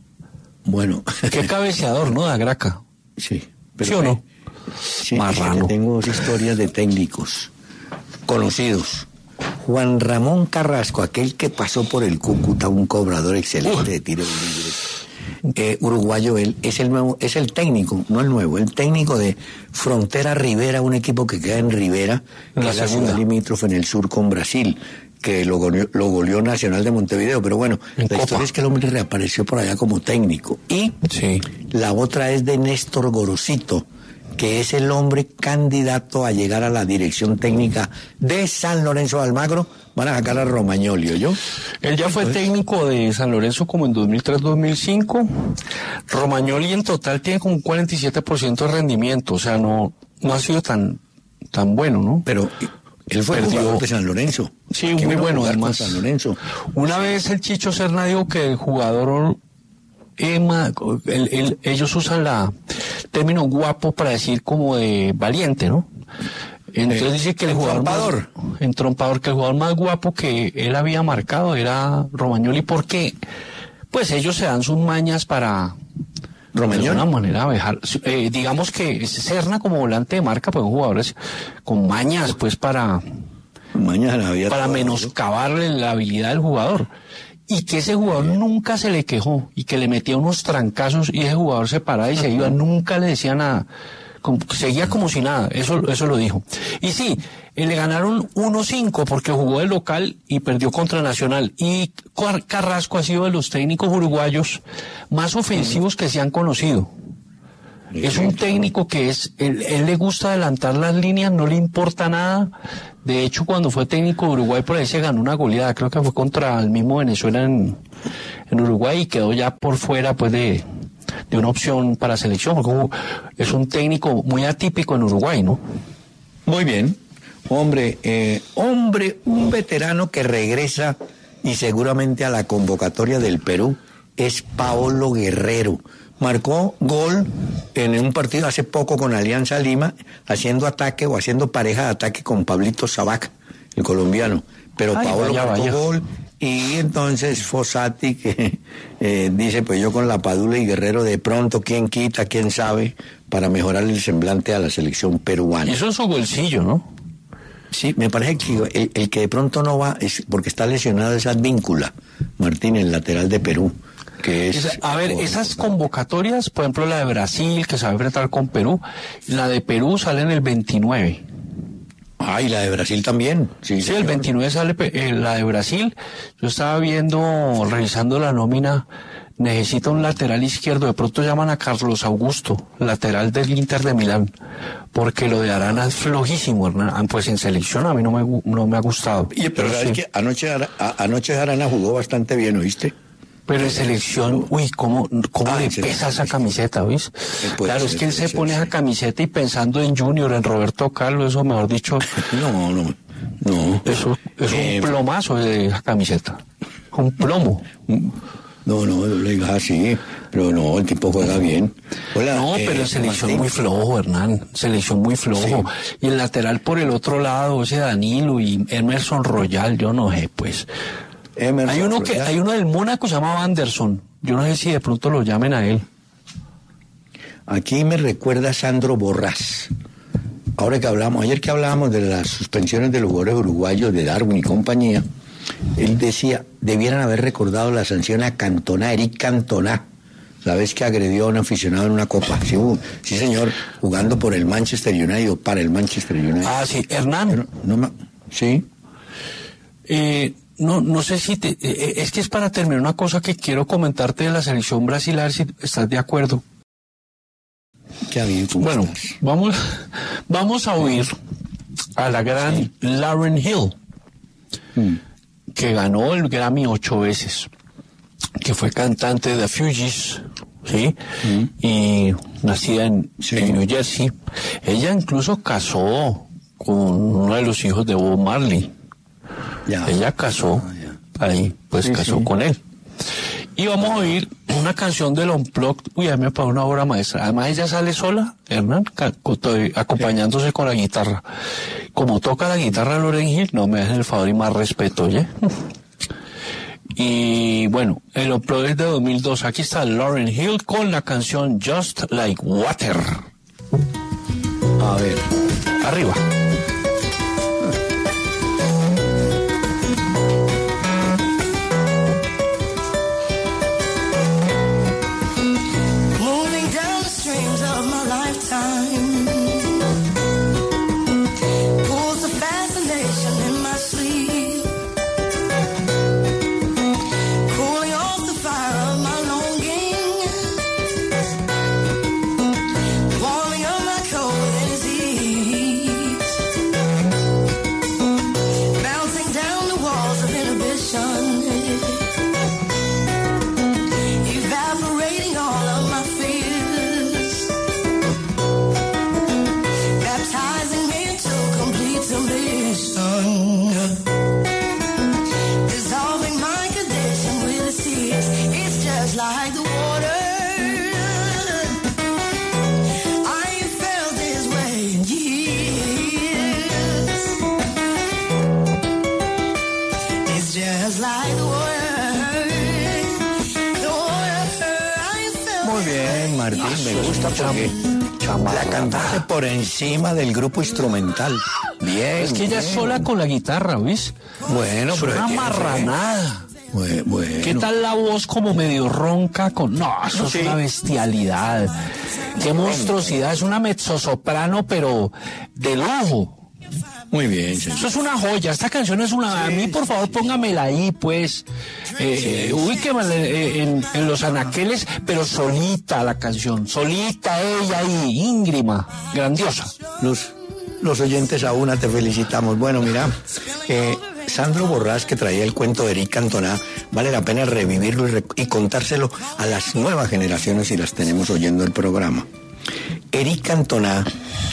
Bueno, qué cabeceador, ¿no? Dagaraca. sí. ¿Sí o no? Sí, Marrano. tengo dos historias de técnicos conocidos. Juan Ramón Carrasco, aquel que pasó por el Cúcuta, un cobrador excelente de tiros libres. Eh, uruguayo, él es el nuevo, es el técnico, no el nuevo, el técnico de Frontera Rivera, un equipo que queda en Rivera, En que la es la segunda. ciudad limítrofe en el sur con Brasil, que lo goleó, lo goleó Nacional de Montevideo. Pero bueno, En la Copa. historia es que el hombre reapareció por allá como técnico. Y Sí. la otra es de Néstor Gorosito, que es el hombre candidato a llegar a la dirección técnica de San Lorenzo de Almagro. Van a sacar a Romagnoli, ¿oyó? Él ya fue Entonces, técnico de San Lorenzo como en dos mil tres dos mil cinco. Romagnoli en total tiene como un cuarenta y siete por ciento de rendimiento, o sea, no, no ha sido tan, tan bueno, ¿no? Pero él fue Perdió. jugador de San Lorenzo. Sí, Que muy vino a bueno, jugar con además. San Lorenzo. Una vez el Chicho Serna dijo que el jugador, Emma, el- el- ellos usan la el término guapo para decir como de valiente, ¿no? Entonces Eh, dice que el jugador más, entrompador. entrompador, que el jugador más guapo que él había marcado era Romagnoli, porque pues ellos se dan sus mañas para Romagnoli. de una manera abejar. Eh, digamos que Serna como volante de marca, pues jugadores con mañas pues para Mañana había para todo, menoscabarle la habilidad del jugador. Y que ese jugador nunca se le quejó y que le metía unos trancazos y ese jugador se paraba y se iba, nunca le decía nada. Como- seguía como si nada, eso, eso lo dijo. Y sí, eh, le ganaron uno cinco porque jugó de local y perdió contra Nacional. Y Car- Carrasco ha sido de los técnicos uruguayos más ofensivos que se han conocido. Es un técnico que es, él, él le gusta adelantar las líneas, no le importa nada. De hecho, cuando fue técnico de Uruguay, por ahí se ganó una goleada, creo que fue contra el mismo Venezuela en, en Uruguay y quedó ya por fuera pues de, de una opción para selección, porque hubo- es un técnico muy atípico en Uruguay, ¿no? Muy bien. Hombre, eh, hombre, un veterano que regresa y seguramente a la convocatoria del Perú es Paolo Guerrero. Marcó gol en un partido hace poco con Alianza Lima, haciendo ataque o haciendo pareja de ataque con Pablito Sabac, el colombiano. Pero Ay, Paolo vaya, marcó vaya. gol y entonces Fossati que eh, dice, pues yo con la Padula y Guerrero de pronto, quién quita, quién sabe, para mejorar el semblante a la selección peruana. Y eso en su bolsillo, ¿no? Sí, me parece que el, el que de pronto no va es porque está lesionado es Advíncula, Martín, el lateral de Perú. Que es, Esa, a ver, esas convocatorias, por ejemplo la de Brasil, que se va a enfrentar con Perú, la de Perú sale en el veintinueve. Ah, y la de Brasil también. Sí, Sí, el veintinueve sale eh, la de Brasil. Yo estaba viendo, revisando la nómina, necesita un lateral izquierdo, de pronto llaman a Carlos Augusto, lateral del Inter de Milán, porque lo de Arana es flojísimo, Hernán. Pues en selección a mí no me, no me ha gustado. Y, pero, pero sabes sí. que anoche, a, anoche Arana jugó bastante bien, ¿oíste? Pero en selección, uy, cómo, cómo ah, le pesa esa camiseta, ¿oís? Claro, es que él se pone esa camiseta y pensando en Junior, en Roberto Carlos, eso mejor dicho. No, no, no. Eso es eh, un plomazo de esa camiseta. Un plomo. No, no, no le digas así, pero no, el tipo juega bien. Hola, no, eh, pero en selección Martín. Muy flojo, Hernán, selección muy flojo. Sí. Y el lateral por el otro lado, ese Danilo y Emerson Royal, yo no sé, pues. Emerson hay uno que, hay uno del Mónaco se llama Anderson, yo no sé si de pronto lo llamen a él. Aquí me recuerda Sandro Borrás. Ahora que hablamos, ayer que hablábamos de las suspensiones de los jugadores uruguayos de Darwin y compañía, él decía, debieran haber recordado la sanción a Cantona, Eric Cantona, la vez que agredió a un aficionado en una copa. Sí, sí señor, jugando por el Manchester United o para el Manchester United. Ah, sí, Hernán. No, no, sí. Eh, no, no sé si te, eh, es que es para terminar una cosa que quiero comentarte de la selección brasileña, si estás de acuerdo. Qué bien, bueno, estás? vamos, vamos a oír a la gran sí. Lauryn Hill. Hmm. Que ganó el Grammy ocho veces, que fue cantante de The Fugees, ¿sí? Mm. Y nacida en, sí. en New Jersey. Ella incluso casó con uno de los hijos de Bob Marley. Ya. Ella casó, ah, ya. ahí, pues sí, sí. casó con él. Y vamos a oír una canción del Unplugged, uy, a mí me parece una obra maestra. Además ella sale sola, Hernán, acompañándose sí. con la guitarra. Como toca la guitarra Lauryn Hill, no me dejen el favor y más respeto, ¿oye? Y bueno, el Unplugged de dos mil dos, aquí está Lauryn Hill con la canción Just Like Water. A ver, arriba. Me gusta porque la cantaste por encima del grupo instrumental. Bien. Es que ella es sola con la guitarra, ¿ves? Bueno, es pero una marranada. Bueno, bueno. ¿Qué tal la voz como medio ronca? Con... No, eso sí. es una bestialidad. Qué monstruosidad. Es una mezzosoprano, pero de lujo. Muy bien, señor. Eso es una joya. Esta canción es una... Sí, a mí, por favor, póngamela ahí, pues. Eh, sí, ubíquemela sí. en, en los anaqueles, pero solita la canción. Solita ella ahí, íngrima, grandiosa. Los, los oyentes a una te felicitamos. Bueno, mira, eh, Sandro Borrás, que traía el cuento de Eric Cantona, vale la pena revivirlo y, re- y contárselo a las nuevas generaciones si las tenemos oyendo el programa. Eric Cantona,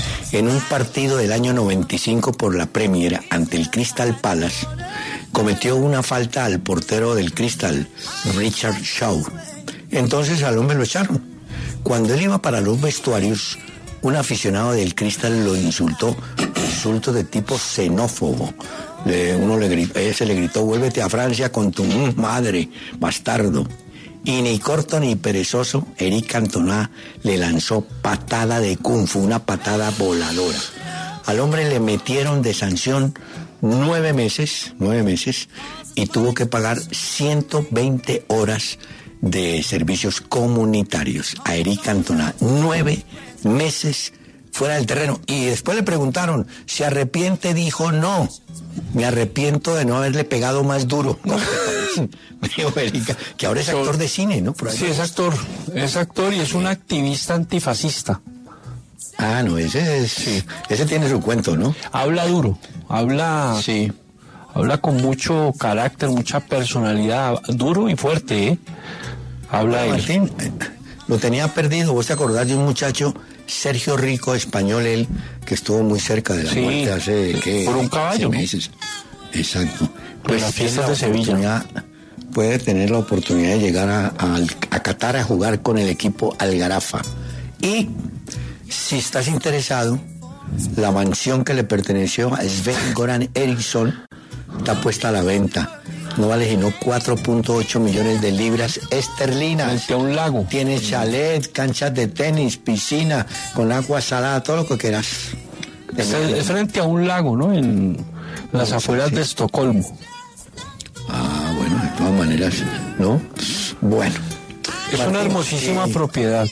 en un partido del año noventa y cinco por la Premier ante el Crystal Palace, cometió una falta al portero del Crystal, Richard Shaw. Entonces al hombre lo echaron. Cuando él iba para los vestuarios, un aficionado del Crystal lo insultó, insulto de tipo xenófobo. Le, uno le gritó, ese le gritó, vuélvete a Francia con tu madre, bastardo. Y ni corto ni perezoso, Eric Cantona le lanzó patada de kung fu, una patada voladora. Al hombre le metieron de sanción nueve meses, nueve meses, y tuvo que pagar ciento veinte horas de servicios comunitarios a Eric Cantona. Nueve meses fuera del terreno. Y después le preguntaron, ¿se arrepiente? Dijo, no, me arrepiento de no haberle pegado más duro. ¿No? Dijo Erika, que ahora es actor de cine, ¿no? Sí, es actor, es actor y es un activista antifascista. Ah, no, ese es, sí. Ese tiene su cuento, ¿no? Habla duro, habla, sí, habla con mucho carácter, mucha personalidad, duro y fuerte, ¿eh? Habla bueno, él. Martín, eh, lo tenía perdido. ¿Vos te acordás de un muchacho, Sergio Rico, español, él, que estuvo muy cerca de la sí, muerte hace, ¿qué? Por un caballo, meses. ¿No? Exacto. Pues las fiestas de Sevilla. Puede tener la oportunidad de llegar a, a, a Qatar a jugar con el equipo Algarafa. Y si estás interesado, la mansión que le perteneció a Sven-Goran Eriksson está puesta a la venta. No vale sino cuatro punto ocho millones de libras esterlinas. Frente a un lago. Tiene chalet, canchas de tenis, piscina, con agua salada, todo lo que quieras. Es, es frente a un lago, ¿no? En las afueras de Estocolmo. Ah, bueno, de todas maneras, ¿no? Bueno. Es una hermosísima eh, propiedad.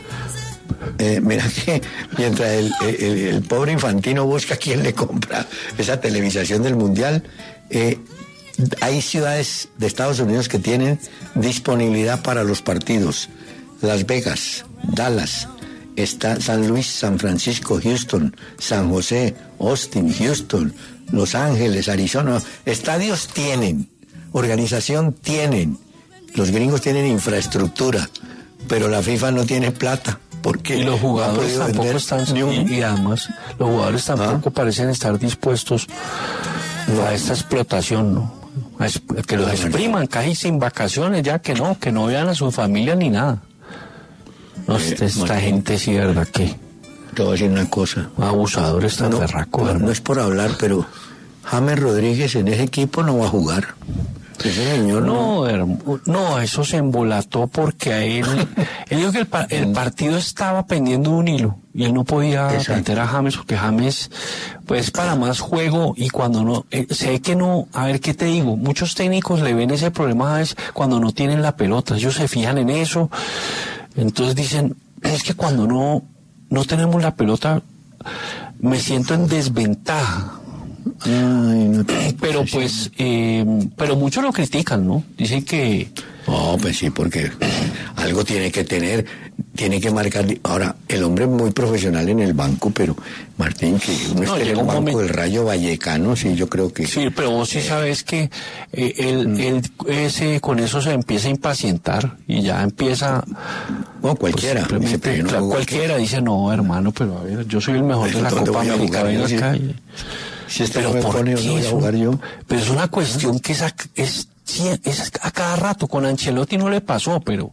Eh, mira que mientras el, el, el pobre Infantino busca quién le compra esa televisación del Mundial, eh, hay ciudades de Estados Unidos que tienen disponibilidad para los partidos. Las Vegas, Dallas, está San Luis, San Francisco, Houston, San José, Austin, Houston, Los Ángeles, Arizona. Estadios tienen, organización tienen, los gringos tienen infraestructura, pero la FIFA no tiene plata. Porque y los jugadores no tampoco están un... y además los jugadores tampoco ¿Ah? parecen estar dispuestos no. a esta explotación, ¿no? A que los expriman casi sin vacaciones, ya que no, que no vean a su familia ni nada. No, eh, esta Martín, gente sí, verdad que te voy a decir una cosa, abusadores tan no, berracos, no, no es por hablar, pero James Rodríguez en ese equipo no va a jugar. Ese señor no, no, no, eso se embolató porque a él, él dijo que el, el partido estaba pendiendo de un hilo y él no podía Exacto. meter a James porque James, pues para más juego y cuando no, eh, sé que no, a ver qué te digo, muchos técnicos le ven ese problema a James cuando no tienen la pelota, ellos se fijan en eso, entonces dicen, es que cuando no, no tenemos la pelota, me siento en desventaja. Ay, no te... pero pues eh, pero muchos lo critican, ¿no? Dicen que no, pues sí, porque algo tiene que tener, tiene que marcar. Ahora, el hombre es muy profesional en el banco, pero Martín, que uno no, esté en el banco momento... del Rayo Vallecano, sí, yo creo que sí, pero vos sí sabes que eh, él, mm. él ese con eso se empieza a impacientar y ya empieza no, cualquiera pues, dice, pero no claro, cualquiera que... dice, no, hermano, pero a ver, yo soy el mejor de la Copa América, ven acá. Si este pero me pone, no voy a jugar yo. Pero es una cuestión que es a, es, es a cada rato. Con Ancelotti no le pasó, pero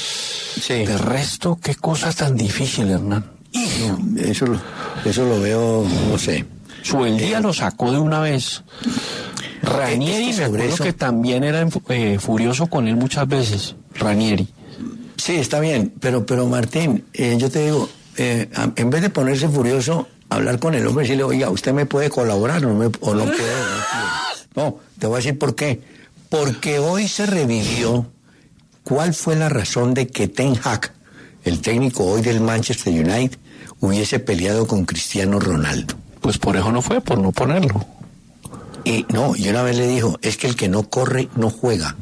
sí. De resto, qué cosa tan difícil, Hernán. No, eso, eso lo veo, no sé. Sueldía eh, lo sacó de una vez. Ranieri, es que me acuerdo que también era eh, furioso con él muchas veces. Ranieri. Sí, está bien, pero, pero Martín, eh, yo te digo, eh, en vez de ponerse furioso, hablar con el hombre y decirle, oiga, ¿usted me puede colaborar o no, me, o no puede? No, te voy a decir por qué. Porque hoy se revivió cuál fue la razón de que Ten Hag, el técnico hoy del Manchester United, hubiese peleado con Cristiano Ronaldo. Pues por eso no fue, por no ponerlo. Y no, y una vez le dijo, es que el que no corre no juega.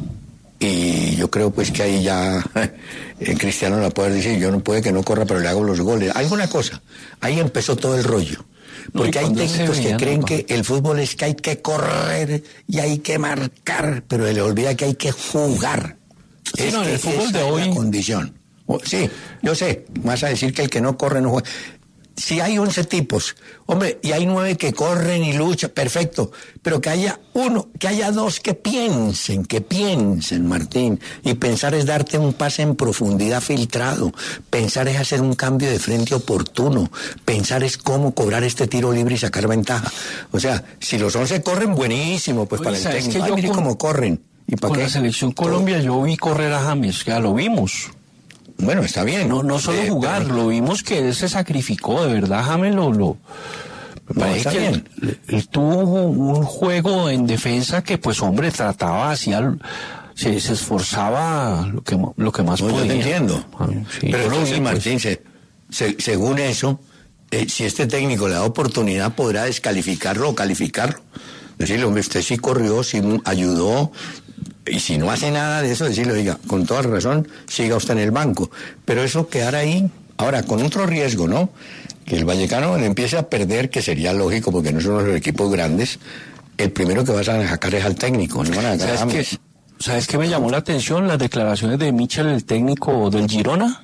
Y yo creo pues que ahí ya eh, Cristiano no va a poder decir, yo no puede que no corra, pero le hago los goles. Alguna cosa. Ahí empezó todo el rollo. Porque no, hay técnicos que creen que el fútbol es que hay que correr y hay que marcar, pero se le olvida que hay que jugar. Sí, es no, que el fútbol de hoy... la condición. Oh, sí, yo sé, vas a decir que el que no corre no juega. Si hay once tipos, hombre, y hay nueve que corren y luchan, perfecto, pero que haya uno, que haya dos que piensen, que piensen, Martín, y pensar es darte un pase en profundidad filtrado, pensar es hacer un cambio de frente oportuno, pensar es cómo cobrar este tiro libre y sacar ventaja. O sea, si los once corren, buenísimo, pues Oye, para el técnico, que yo ay, mire con, cómo corren. ¿Y para con qué? La selección Colombia yo vi correr a James, ya lo vimos. Bueno, está bien. No, no solo eh, jugar, pero... lo vimos que él se sacrificó, de verdad, James lo, lo... Me parece está que bien. él, él tuvo un juego en defensa que, pues, hombre, trataba, hacía, se, se esforzaba lo que, lo que más No, podía. yo te entiendo. Ah, sí, pero yo no, sé, sí, pues, Martín, se- se- según eso, eh, si este técnico le da oportunidad, podrá descalificarlo o calificarlo. Decirle, hombre, usted sí corrió, sí mu- ayudó, y si no hace nada de eso, decirle, oiga, con toda razón, siga usted en el banco. Pero eso quedar ahí, ahora, con otro riesgo, ¿no? Que el Vallecano le empiece a perder, que sería lógico, porque no son los equipos grandes, el primero que vas a sacar es al técnico, no van a sacar a ¿Sabes James. qué? ¿Sabes qué me llamó la atención? Las declaraciones de Michel, el técnico del Girona.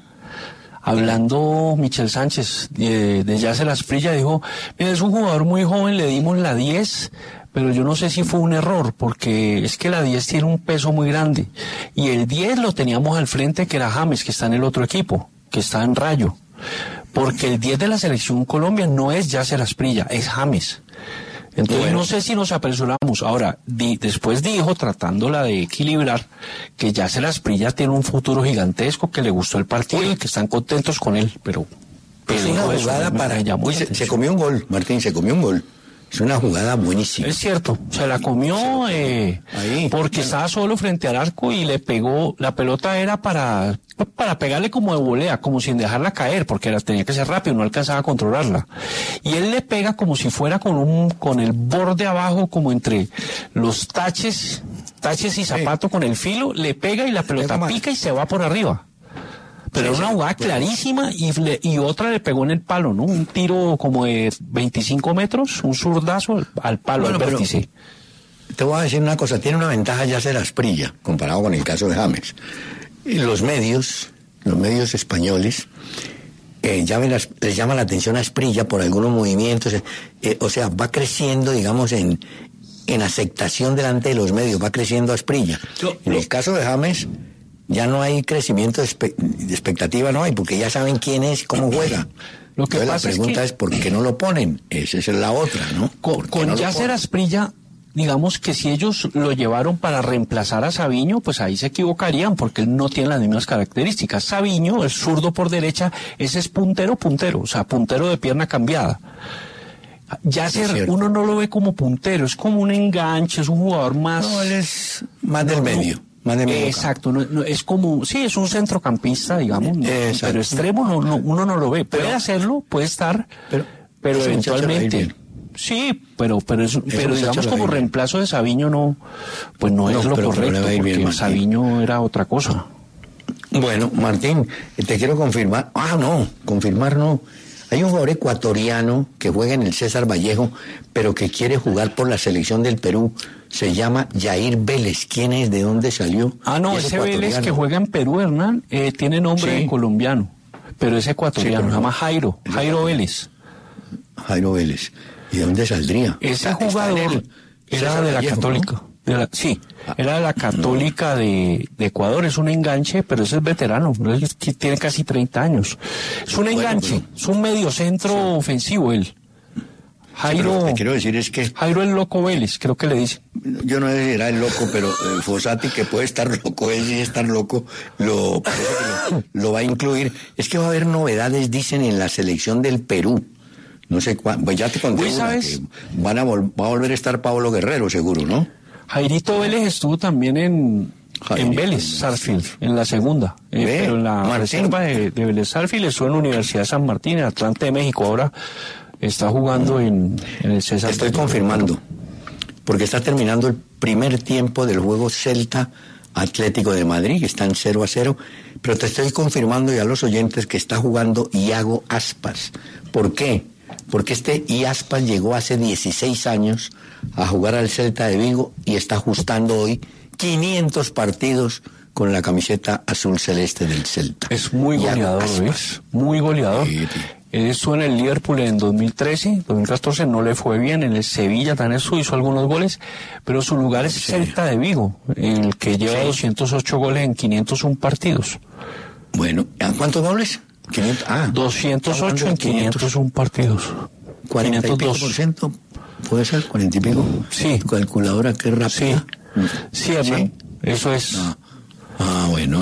Hablando Michel Sánchez de, de Yasser Asprilla, dijo, mira, es un jugador muy joven, le dimos la diez, pero yo no sé si fue un error, porque es que la diez tiene un peso muy grande. Y el diez lo teníamos al frente, que era James, que está en el otro equipo, que está en Rayo. Porque el diez de la selección Colombia no es Yasser Asprilla, es James. Entonces Bueno. no sé si nos apresuramos. Ahora, di- después dijo, tratándola de equilibrar, que Yasser Asprilla tiene un futuro gigantesco, que le gustó el partido y que están contentos con él, pero... pero Es una dijo eso, jugada me- para... me llamó Uy, la se, se atención. comió un gol, Martín, se comió un gol. Es una jugada buenísima. Es cierto, se la comió eh, Ahí. porque estaba solo frente al arco y le pegó, la pelota era para para pegarle como de volea, como sin dejarla caer, porque la tenía que ser rápido, no alcanzaba a controlarla. Y él le pega como si fuera con un con el borde abajo, como entre los taches, taches y zapato con el filo, le pega y la pelota mal. pica y se va por arriba. Pero Sí, era una sí, jugada bueno. clarísima y, le- y otra le pegó en el palo, ¿no? Un tiro como de veinticinco metros, un zurdazo al, al palo, Bueno, al pero- vértice. Te voy a decir una cosa, tiene una ventaja Yasser Asprilla, comparado con el caso de James. Y los medios, los medios españoles, eh, llamen las- les llama la atención a Asprilla por algunos movimientos, eh, eh, o sea, va creciendo, digamos, en, en aceptación delante de los medios, va creciendo Asprilla. Yo- En el caso de James, ya no hay crecimiento de, espe- de expectativa, no hay, porque ya saben quién es y cómo juega. Lo que Entonces, pasa la es pregunta que- es, ¿por qué no lo ponen? Esa es la otra, ¿no? Con, ¿Por qué con no lo Yasser ponen? Asprilla, digamos que si ellos lo llevaron para reemplazar a Sabiño, pues ahí se equivocarían porque él no tiene las mismas características. Sabiño, el zurdo por derecha, ese es puntero, puntero, o sea, puntero de pierna cambiada. Yasser, Es cierto. uno no lo ve como puntero, es como un enganche, es un jugador más... No, él es más del No, medio, más del medio. Exacto, no, no, es como, sí, es un centrocampista, digamos, no, Exacto. pero extremo no, no, uno no lo ve. Puede Pero- hacerlo, puede estar, pero- pero, ese muchacho le va a ir eventualmente... bien. Sí, pero pero es- pero muchacho digamos le va a como ir bien. reemplazo de Sabiño no, pues no, No, es lo pero- pero le correcto, va a ir bien, porque Martín. Sabiño era otra cosa. Bueno, Martín, te quiero confirmar. Ah, no, confirmar no. Hay un jugador ecuatoriano que juega en el César Vallejo, pero que quiere jugar por la selección del Perú. Se llama Jair Vélez. ¿Quién es? ¿De dónde salió? Ah, no, Es ese Vélez ecuatoriano. que juega en Perú, Hernán, eh, tiene nombre Sí. de colombiano, pero es ecuatoriano, Sí, pero se llama no. Jairo, Jairo Vélez. Jairo Vélez. ¿Y de dónde saldría? Ese Está- está en jugador el era César de la Vallejo, Católica. ¿no? de la- sí, era de la Católica de, de Ecuador. Es un enganche, pero ese es veterano. Él es que tiene casi treinta años. Es un Bueno, enganche, pero- es un mediocentro ofensivo él. Sí, pero Jairo, lo que quiero decir es que Jairo el Loco Vélez, creo que le dicen. yo no sé si era el loco, pero eh, Fossati, que puede estar loco, él sí estar loco, lo, parece que lo, lo va a incluir. Es que va a haber novedades, dicen, en la selección del Perú. No sé cuándo, pues ya te conté Uy, una, ¿sabes? que van a vol- va a volver a estar Pablo Guerrero, seguro, ¿no? Jairito Vélez estuvo también en, Jairito en Vélez, Vélez. Sarsfield, en la segunda. Eh, Ve, pero en la Martín. reserva de, de Vélez Sarsfield estuvo en la Universidad de San Martín, en Atlante de México. Ahora está jugando en, en el César. Estoy confirmando, porque está terminando el primer tiempo del juego Celta Atlético de Madrid, que está en cero a cero, pero te estoy confirmando ya a los oyentes que está jugando Iago Aspas. ¿Por qué? Porque este I Aspas llegó hace dieciséis años a jugar al Celta de Vigo y está ajustando hoy quinientos partidos con la camiseta azul celeste del Celta. Es muy Iago goleador, Aspas. ¿ves? Muy goleador. Sí, sí. Él estuvo en el Liverpool en dos mil trece, dos mil catorce no le fue bien, en el Sevilla también estuvo, hizo algunos goles, pero su lugar es Celta de Vigo, el que lleva Sí. doscientos ocho goles en quinientos uno partidos. Bueno, ¿a cuántos dobles? quinientos, ah, doscientos ocho está en jugando quinientos uno partidos. cuarenta y pico quinientos dos. por ciento, puede ser cuarenta y pico. Sí. Tu calculadora, qué Sí, rápida. sí, Hernán, eso es. Ah, ah, bueno, eh.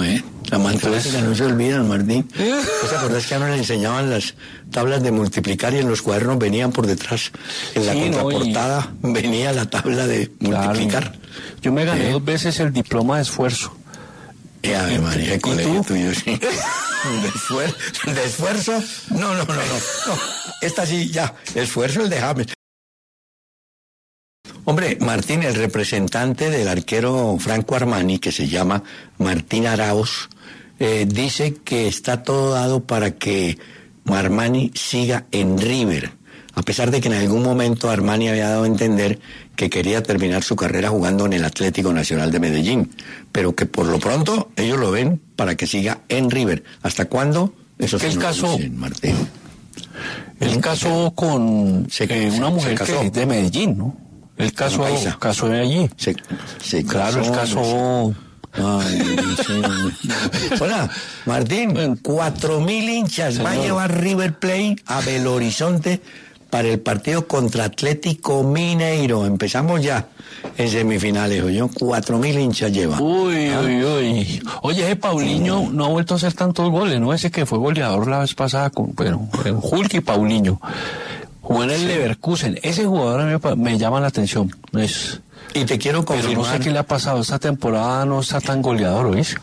La matemática no se olvida, Martín. ¿No te acordás que a uno le enseñaban las tablas de multiplicar y en los cuadernos venían por detrás? En la Sí, no, contraportada y... venía la tabla de multiplicar. Claro. Yo me gané ¿Eh? dos veces el diploma de esfuerzo. Eh, a ver, María, el colegio tuyo, sí. ¿De, esfuer ¿De esfuerzo? No, no, no, no, no. Esta sí, ya. Esfuerzo el de James. Hombre, Martín, el representante del arquero Franco Armani, que se llama Martín Arauz, eh, dice que está todo dado para que Armani siga en River, a pesar de que en algún momento Armani había dado a entender que quería terminar su carrera jugando en el Atlético Nacional de Medellín, pero que por lo pronto ellos lo ven para que siga en River. ¿Hasta cuándo? Eso ¿Qué sí el no caso? Dicen, Martín. Él casó con se, eh, una se, mujer se que es de Medellín, ¿no? Él casó, casó de allí. Se, se claro, casó, él casó... Ay, sí. Hola, Martín, cuatro mil hinchas Señor. Va a llevar River Plate a Belo Horizonte para el partido contra Atlético Mineiro. Empezamos ya en semifinales, oye, cuatro mil hinchas lleva. Uy, ¿Ah? uy, uy. Oye, ese Paulinho no ha vuelto a hacer tantos goles, ¿no? Ese que fue goleador la vez pasada con, bueno, Hulk y Paulinho. Jugó en el sí. Leverkusen. Ese jugador me, me llama la atención. Es... Y te quiero confirmar... Pero no sé qué le ha pasado. Esta temporada no está tan goleador, ¿oís?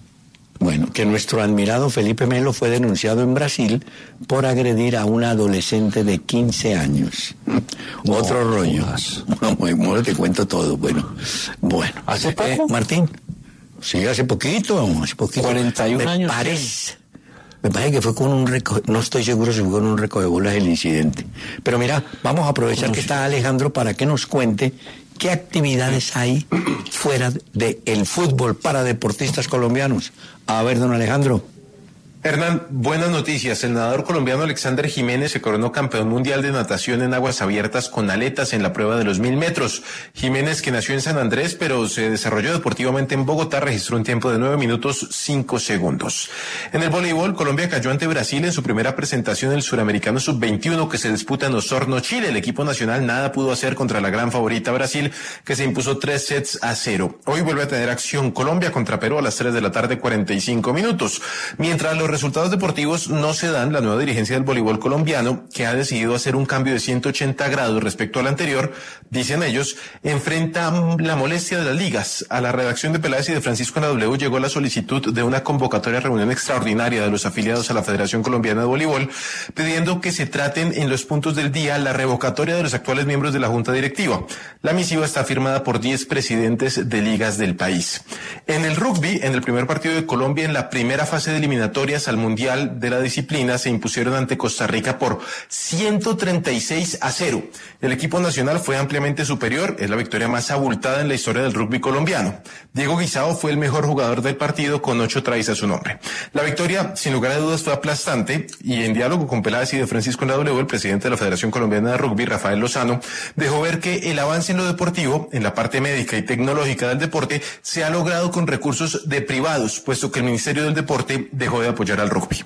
Bueno, que nuestro admirado Felipe Melo fue denunciado en Brasil por agredir a una adolescente de quince años. No, Otro rollo. No, bueno, te cuento todo. Bueno, bueno. ¿Hace poco? Eh, Martín. Sí, hace poquito, hace poquito. cuarenta y un me años. Parece, me parece que fue con un recoge, no estoy seguro si fue con un recogebolas el incidente. Pero mira, vamos a aprovechar que está Alejandro para que nos cuente qué actividades hay fuera del fútbol para deportistas colombianos. A ver, don Alejandro. Hernán, buenas noticias. El nadador colombiano Alexander Jiménez se coronó campeón mundial de natación en aguas abiertas con aletas en la prueba de los mil metros. Jiménez, que nació en San Andrés, pero se desarrolló deportivamente en Bogotá, registró un tiempo de nueve minutos cinco segundos. En el voleibol, Colombia cayó ante Brasil en su primera presentación del Suramericano sub veintiuno que se disputa en Osorno, Chile. El equipo nacional nada pudo hacer contra la gran favorita Brasil, que se impuso tres sets a cero. Hoy vuelve a tener acción Colombia contra Perú a las tres de la tarde, cuarenta y cinco minutos. Mientras los resultados deportivos no se dan, la nueva dirigencia del voleibol colombiano, que ha decidido hacer un cambio de ciento ochenta grados respecto al anterior, dicen ellos, enfrenta la molestia de las ligas. A la redacción de Peláez y de Francisco en la W llegó la solicitud de una convocatoria reunión extraordinaria de los afiliados a la Federación Colombiana de Voleibol, pidiendo que se traten en los puntos del día la revocatoria de los actuales miembros de la Junta Directiva. La misiva está firmada por diez presidentes de ligas del país. En el rugby, en el primer partido de Colombia en la primera fase de eliminatorias al Mundial de la disciplina, se impusieron ante Costa Rica por ciento treinta y seis a cero. El equipo nacional fue ampliamente superior, es la victoria más abultada en la historia del rugby colombiano. Diego Guisao fue el mejor jugador del partido con ocho tries a su nombre. La victoria, sin lugar a dudas, fue aplastante y en diálogo con Peláez y de Francisco en la W, el presidente de la Federación Colombiana de Rugby, Rafael Lozano, dejó ver que el avance en lo deportivo, en la parte médica y tecnológica del deporte, se ha logrado con recursos de privados, puesto que el Ministerio del Deporte dejó de apoyar al rugby.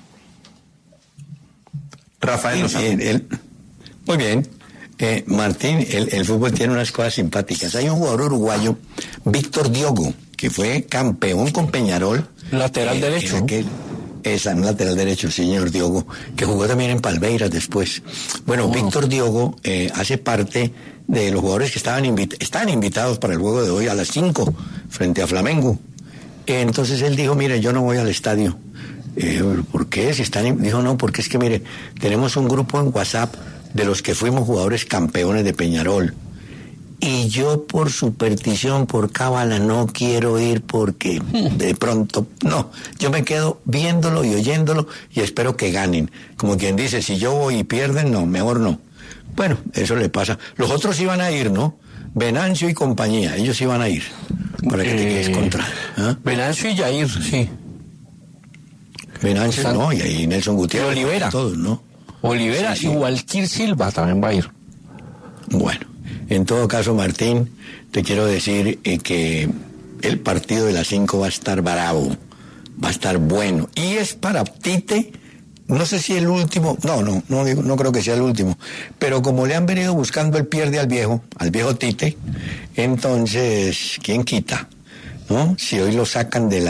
Rafael Lozano. El, el, muy bien. Eh, Martín, el, el fútbol tiene unas cosas simpáticas. Hay un jugador uruguayo, Víctor Diogo, que fue campeón con Peñarol. Lateral eh, derecho. Aquel, esa, no lateral derecho, señor Diogo, que jugó también en Palmeiras después. Bueno, oh. Víctor Diogo eh, hace parte de los jugadores que estaban, invit estaban invitados para el juego de hoy a las cinco frente a Flamengo. Eh, entonces él dijo, mire, yo no voy al estadio. Eh, ¿Por qué? Si están, dijo, no, porque es que, mire, tenemos un grupo en WhatsApp de los que fuimos jugadores campeones de Peñarol. Y yo, por superstición, por cábala, no quiero ir porque de pronto, no, yo me quedo viéndolo y oyéndolo y espero que ganen. Como quien dice, si yo voy y pierden, no, mejor no. Bueno, eso le pasa. Los otros iban a ir, ¿no? Venancio y compañía, ellos iban a ir. Para que eh, te quedes contra. ¿Ah? Venancio y Jair, sí. Venancio, Están... no, y ahí Nelson Gutiérrez. Y Olivera. Todos, ¿no? Olivera, sí, sí. Y Walquir Silva también va a ir. Bueno, en todo caso, Martín, te quiero decir eh, que el partido de las cinco va a estar bravo, va a estar bueno. Y es para Tite, no sé si el último, no, no, no, no creo que sea el último, pero como le han venido buscando el pierde al viejo, al viejo Tite, entonces, ¿quién quita? ¿No? Si hoy lo sacan de la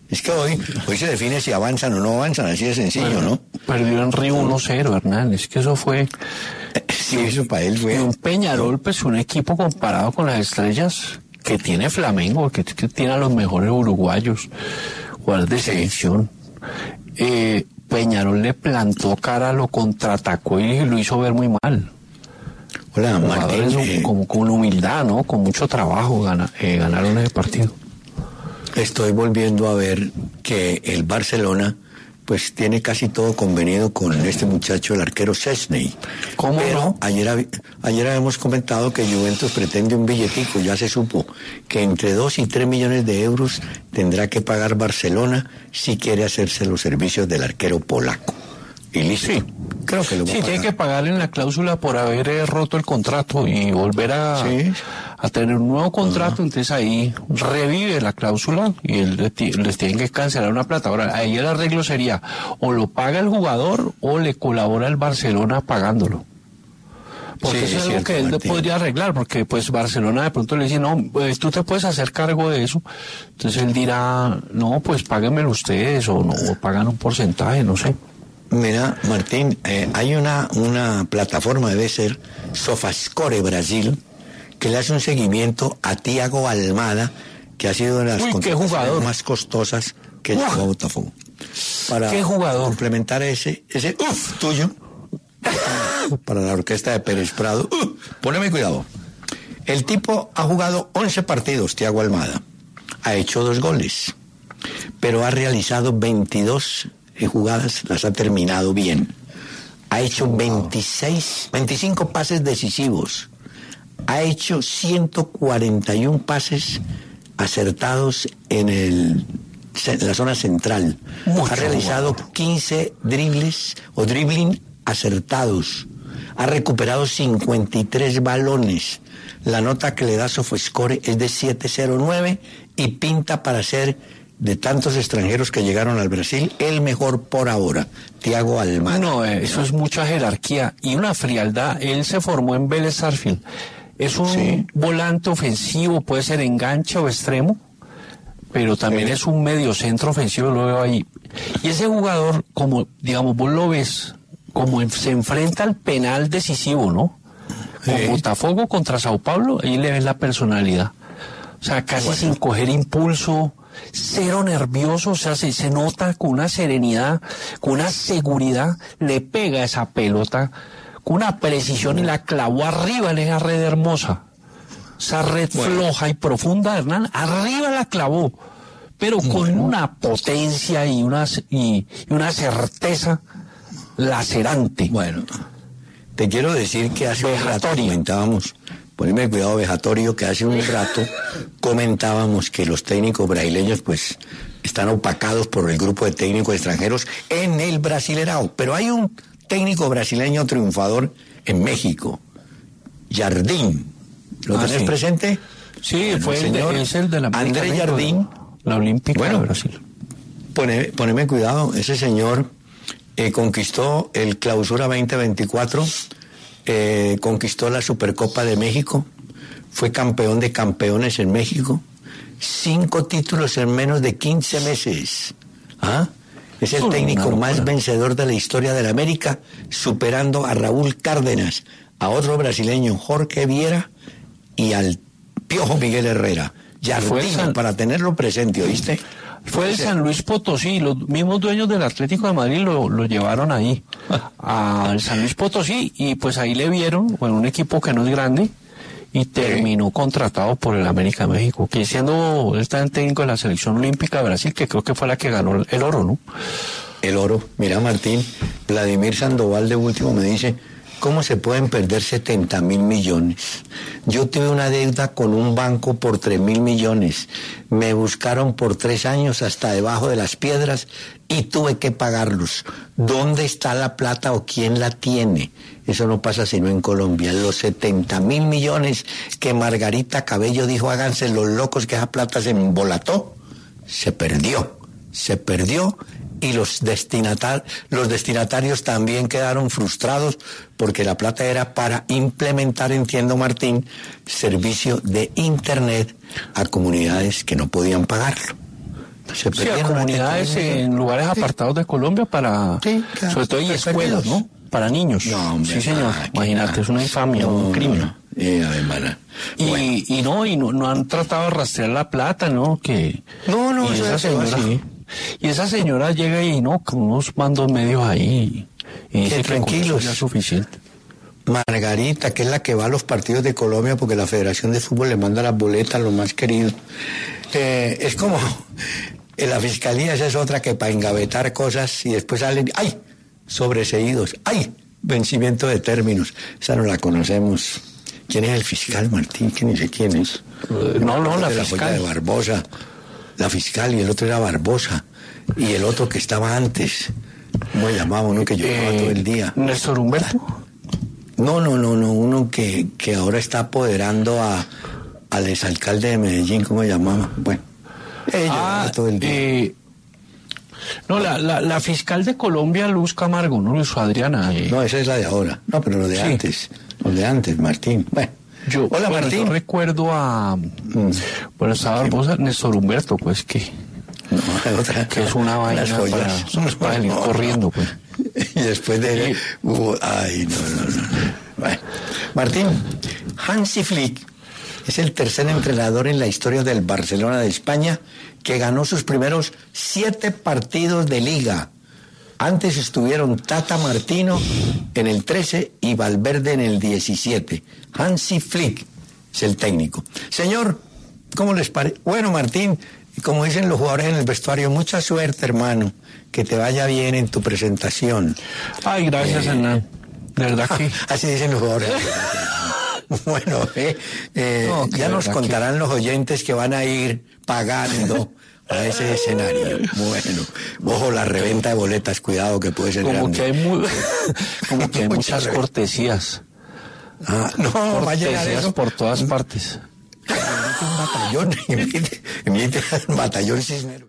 Es que hoy, hoy se define si avanzan o no avanzan, así de sencillo, bueno, ¿no? Perdió en Río uno cero, Hernán, es que eso fue... Sí, eso para él fue... Un Peñarol, pues un equipo comparado con las estrellas que tiene Flamengo, que, que tiene a los mejores uruguayos, jugadores de selección. Eh, Peñarol le plantó cara, lo contraatacó y lo hizo ver muy mal. Hola, Martín. Eh, como con humildad, ¿no? Con mucho trabajo gana, eh, ganaron ese partido. Estoy volviendo a ver que el Barcelona pues tiene casi todo convenido con este muchacho, el arquero Szczęsny. ¿Cómo Pero no? ayer, ayer habíamos comentado que Juventus pretende un billetico, ya se supo que entre dos y tres millones de euros tendrá que pagar Barcelona si quiere hacerse los servicios del arquero polaco. Y listo. Sí. Creo que lo va sí, a pagar. tiene que pagarle en la cláusula por haber eh, roto el contrato y volver a, sí. a tener un nuevo contrato. Uh-huh. Entonces ahí revive la cláusula y él, les tienen que cancelar una plata. Ahora, ahí el arreglo sería o lo paga el jugador o le colabora el Barcelona pagándolo. Porque sí, eso es, es algo cierto, que él Martín. podría arreglar, porque pues Barcelona de pronto le dice, no, pues tú te puedes hacer cargo de eso. Entonces él dirá, no, pues páguenmelo ustedes o no, o pagan un porcentaje, no sé. Mira, Martín, eh, hay una, una plataforma, debe ser Sofascore Brasil, que le hace un seguimiento a Thiago Almada, que ha sido una de las contrataciones más costosas que llegó a Botafogo. Para ¿Qué jugador? complementar ese, ese uff tuyo, para la orquesta de Pérez Prado, uh, poneme cuidado. El tipo ha jugado once partidos, Thiago Almada, ha hecho dos goles, pero ha realizado veintidós jugadas, las ha terminado bien. Ha hecho veintiséis, veinticinco pases decisivos. Ha hecho ciento cuarenta y uno pases acertados en, el, en la zona central. Mucho ha realizado bueno. quince dribles o dribbling acertados. Ha recuperado cincuenta y tres balones. La nota que le da Sofascore es de siete cero nueve y pinta para ser, de tantos extranjeros que llegaron al Brasil, el mejor por ahora, Thiago Almada. No, eh, eso es mucha jerarquía y una frialdad. Él se formó en Vélez Sarsfield. Es un sí. volante ofensivo, puede ser enganche o extremo, pero también sí. es un medio centro ofensivo, lo veo ahí. Y ese jugador, como, digamos, vos lo ves, como en, se enfrenta al penal decisivo, ¿no? Con sí. Botafogo contra Sao Paulo, ahí le ves la personalidad. O sea, casi bueno. sin coger impulso, cero nervioso, o sea, se, se nota con una serenidad, con una seguridad, le pega esa pelota con una precisión y la clavó arriba en esa red hermosa. Esa red bueno. floja y profunda, Hernán, arriba la clavó, pero con bueno. una potencia y una, y, y una certeza lacerante. Bueno, te quiero decir que hace un rato comentábamos, poneme cuidado, Vejatorio, que hace un rato comentábamos que los técnicos brasileños pues están opacados por el grupo de técnicos extranjeros en el Brasilerao, pero hay un técnico brasileño triunfador en México, Jardín. ¿Lo ah, tenés sí. presente? Sí, bueno, fue el, señor de, es el de la André Jardín, la Olímpica bueno, de Brasil. Pone, poneme cuidado, ese señor eh, conquistó el Clausura veinte veinticuatro, eh, conquistó la Supercopa de México, fue campeón de campeones en México, cinco títulos en menos de quince meses. ¿Ah? Es el técnico más vencedor de la historia de la América, superando a Raúl Cárdenas, a otro brasileño, Jorge Viera, y al Piojo Miguel Herrera. Jardín, San... para tenerlo presente, ¿oíste? Fue de San Luis Potosí, los mismos dueños del Atlético de Madrid lo, lo llevaron ahí, al San Luis Potosí, y pues ahí le vieron, bueno, un equipo que no es grande, y terminó contratado por el América de México, que siendo el técnico de la selección olímpica de Brasil, que creo que fue la que ganó el oro, ¿no? El oro. Mira, Martín, Vladimir Sandoval de último me dice, ¿cómo se pueden perder setenta mil millones? Yo tuve una deuda con un banco por tres mil millones. Me buscaron por tres años hasta debajo de las piedras y tuve que pagarlos. ¿Dónde está la plata o quién la tiene? Eso no pasa sino en Colombia. Los setenta mil millones que Margarita Cabello dijo, háganse los locos que esa plata se embolató, se perdió, se perdió. Y los, destinatar, los destinatarios también quedaron frustrados porque la plata era para implementar, entiendo Martín, servicio de internet a comunidades que no podían pagarlo. Se Sí, a comunidades en lugares sí. apartados de Colombia para, Sí, claro, sobre todo y están escuelas, perdidos. ¿no? Para niños. No, hombre, sí, señor. ah, Imagínate, qué es una infamia, no, un crimen. No, no. Eh, a ver, mala. Y, Bueno. y no, y no, no han tratado de rastrear la plata, ¿no? Que No, no, y eso esa ya se va señora, así. y esa señora llega y no, con unos mandos medios ahí y dice que con eso tranquilos. ya es suficiente. Margarita, que es la que va a los partidos de Colombia porque la Federación de Fútbol le manda las boletas a los más queridos. Eh, es como en la fiscalía, esa es otra que para engavetar cosas y después salen, ¡ay! Sobreseídos, ¡ay! Vencimiento de términos. Esa no la conocemos. ¿Quién es el fiscal, Martín? Que ni sé quién es. Eh, no, no, la De fiscal. joya de Barbosa. La fiscal y el otro era Barbosa. Y el otro que estaba antes. ¿Cómo se llamaba uno que lloraba Eh, todo el día? Néstor Humberto. No, no, no, no, uno que, que ahora está apoderando a, al exalcalde de Medellín, ¿cómo se llamaba? Bueno, ella Ah, todo el día. eh, no, la, la, la fiscal de Colombia, Luz Camargo, ¿no? Luz Adriana. eh. No, esa es la de ahora. No, pero lo de Sí. antes, lo de antes, Martín. Bueno, Yo, hola, bueno, Martín. yo recuerdo a, bueno, estaba Barbosa, Néstor Humberto, pues que, No, otra- que es una vaina las joyas. para, para salir corriendo, pues. Y después de... Sí. hubo- ay, no, no, no. Bueno, Martín, Hansi Flick es el tercer entrenador en la historia del Barcelona de España que ganó sus primeros siete partidos de liga. Antes estuvieron Tata Martino en el trece y Valverde en el diecisiete. Hansi Flick es el técnico. Señor, ¿cómo les parece? Bueno, Martín, como dicen los jugadores en el vestuario, mucha suerte, hermano. Que te vaya bien en tu presentación. Ay, gracias, Eh, Hernán. De verdad que... Así dicen los jugadores. Bueno, eh, eh, No, que ya de nos verdad contarán los oyentes que van a ir pagando a ese escenario. Bueno, ojo, la reventa de boletas, cuidado que puede ser Como grande. que hay, muy, como que hay Mucha muchas reventa. cortesías. Ah, no, va a llegar Cortesías eso. por todas partes. Invite un batallón, invite, invite al batallón Cisneros.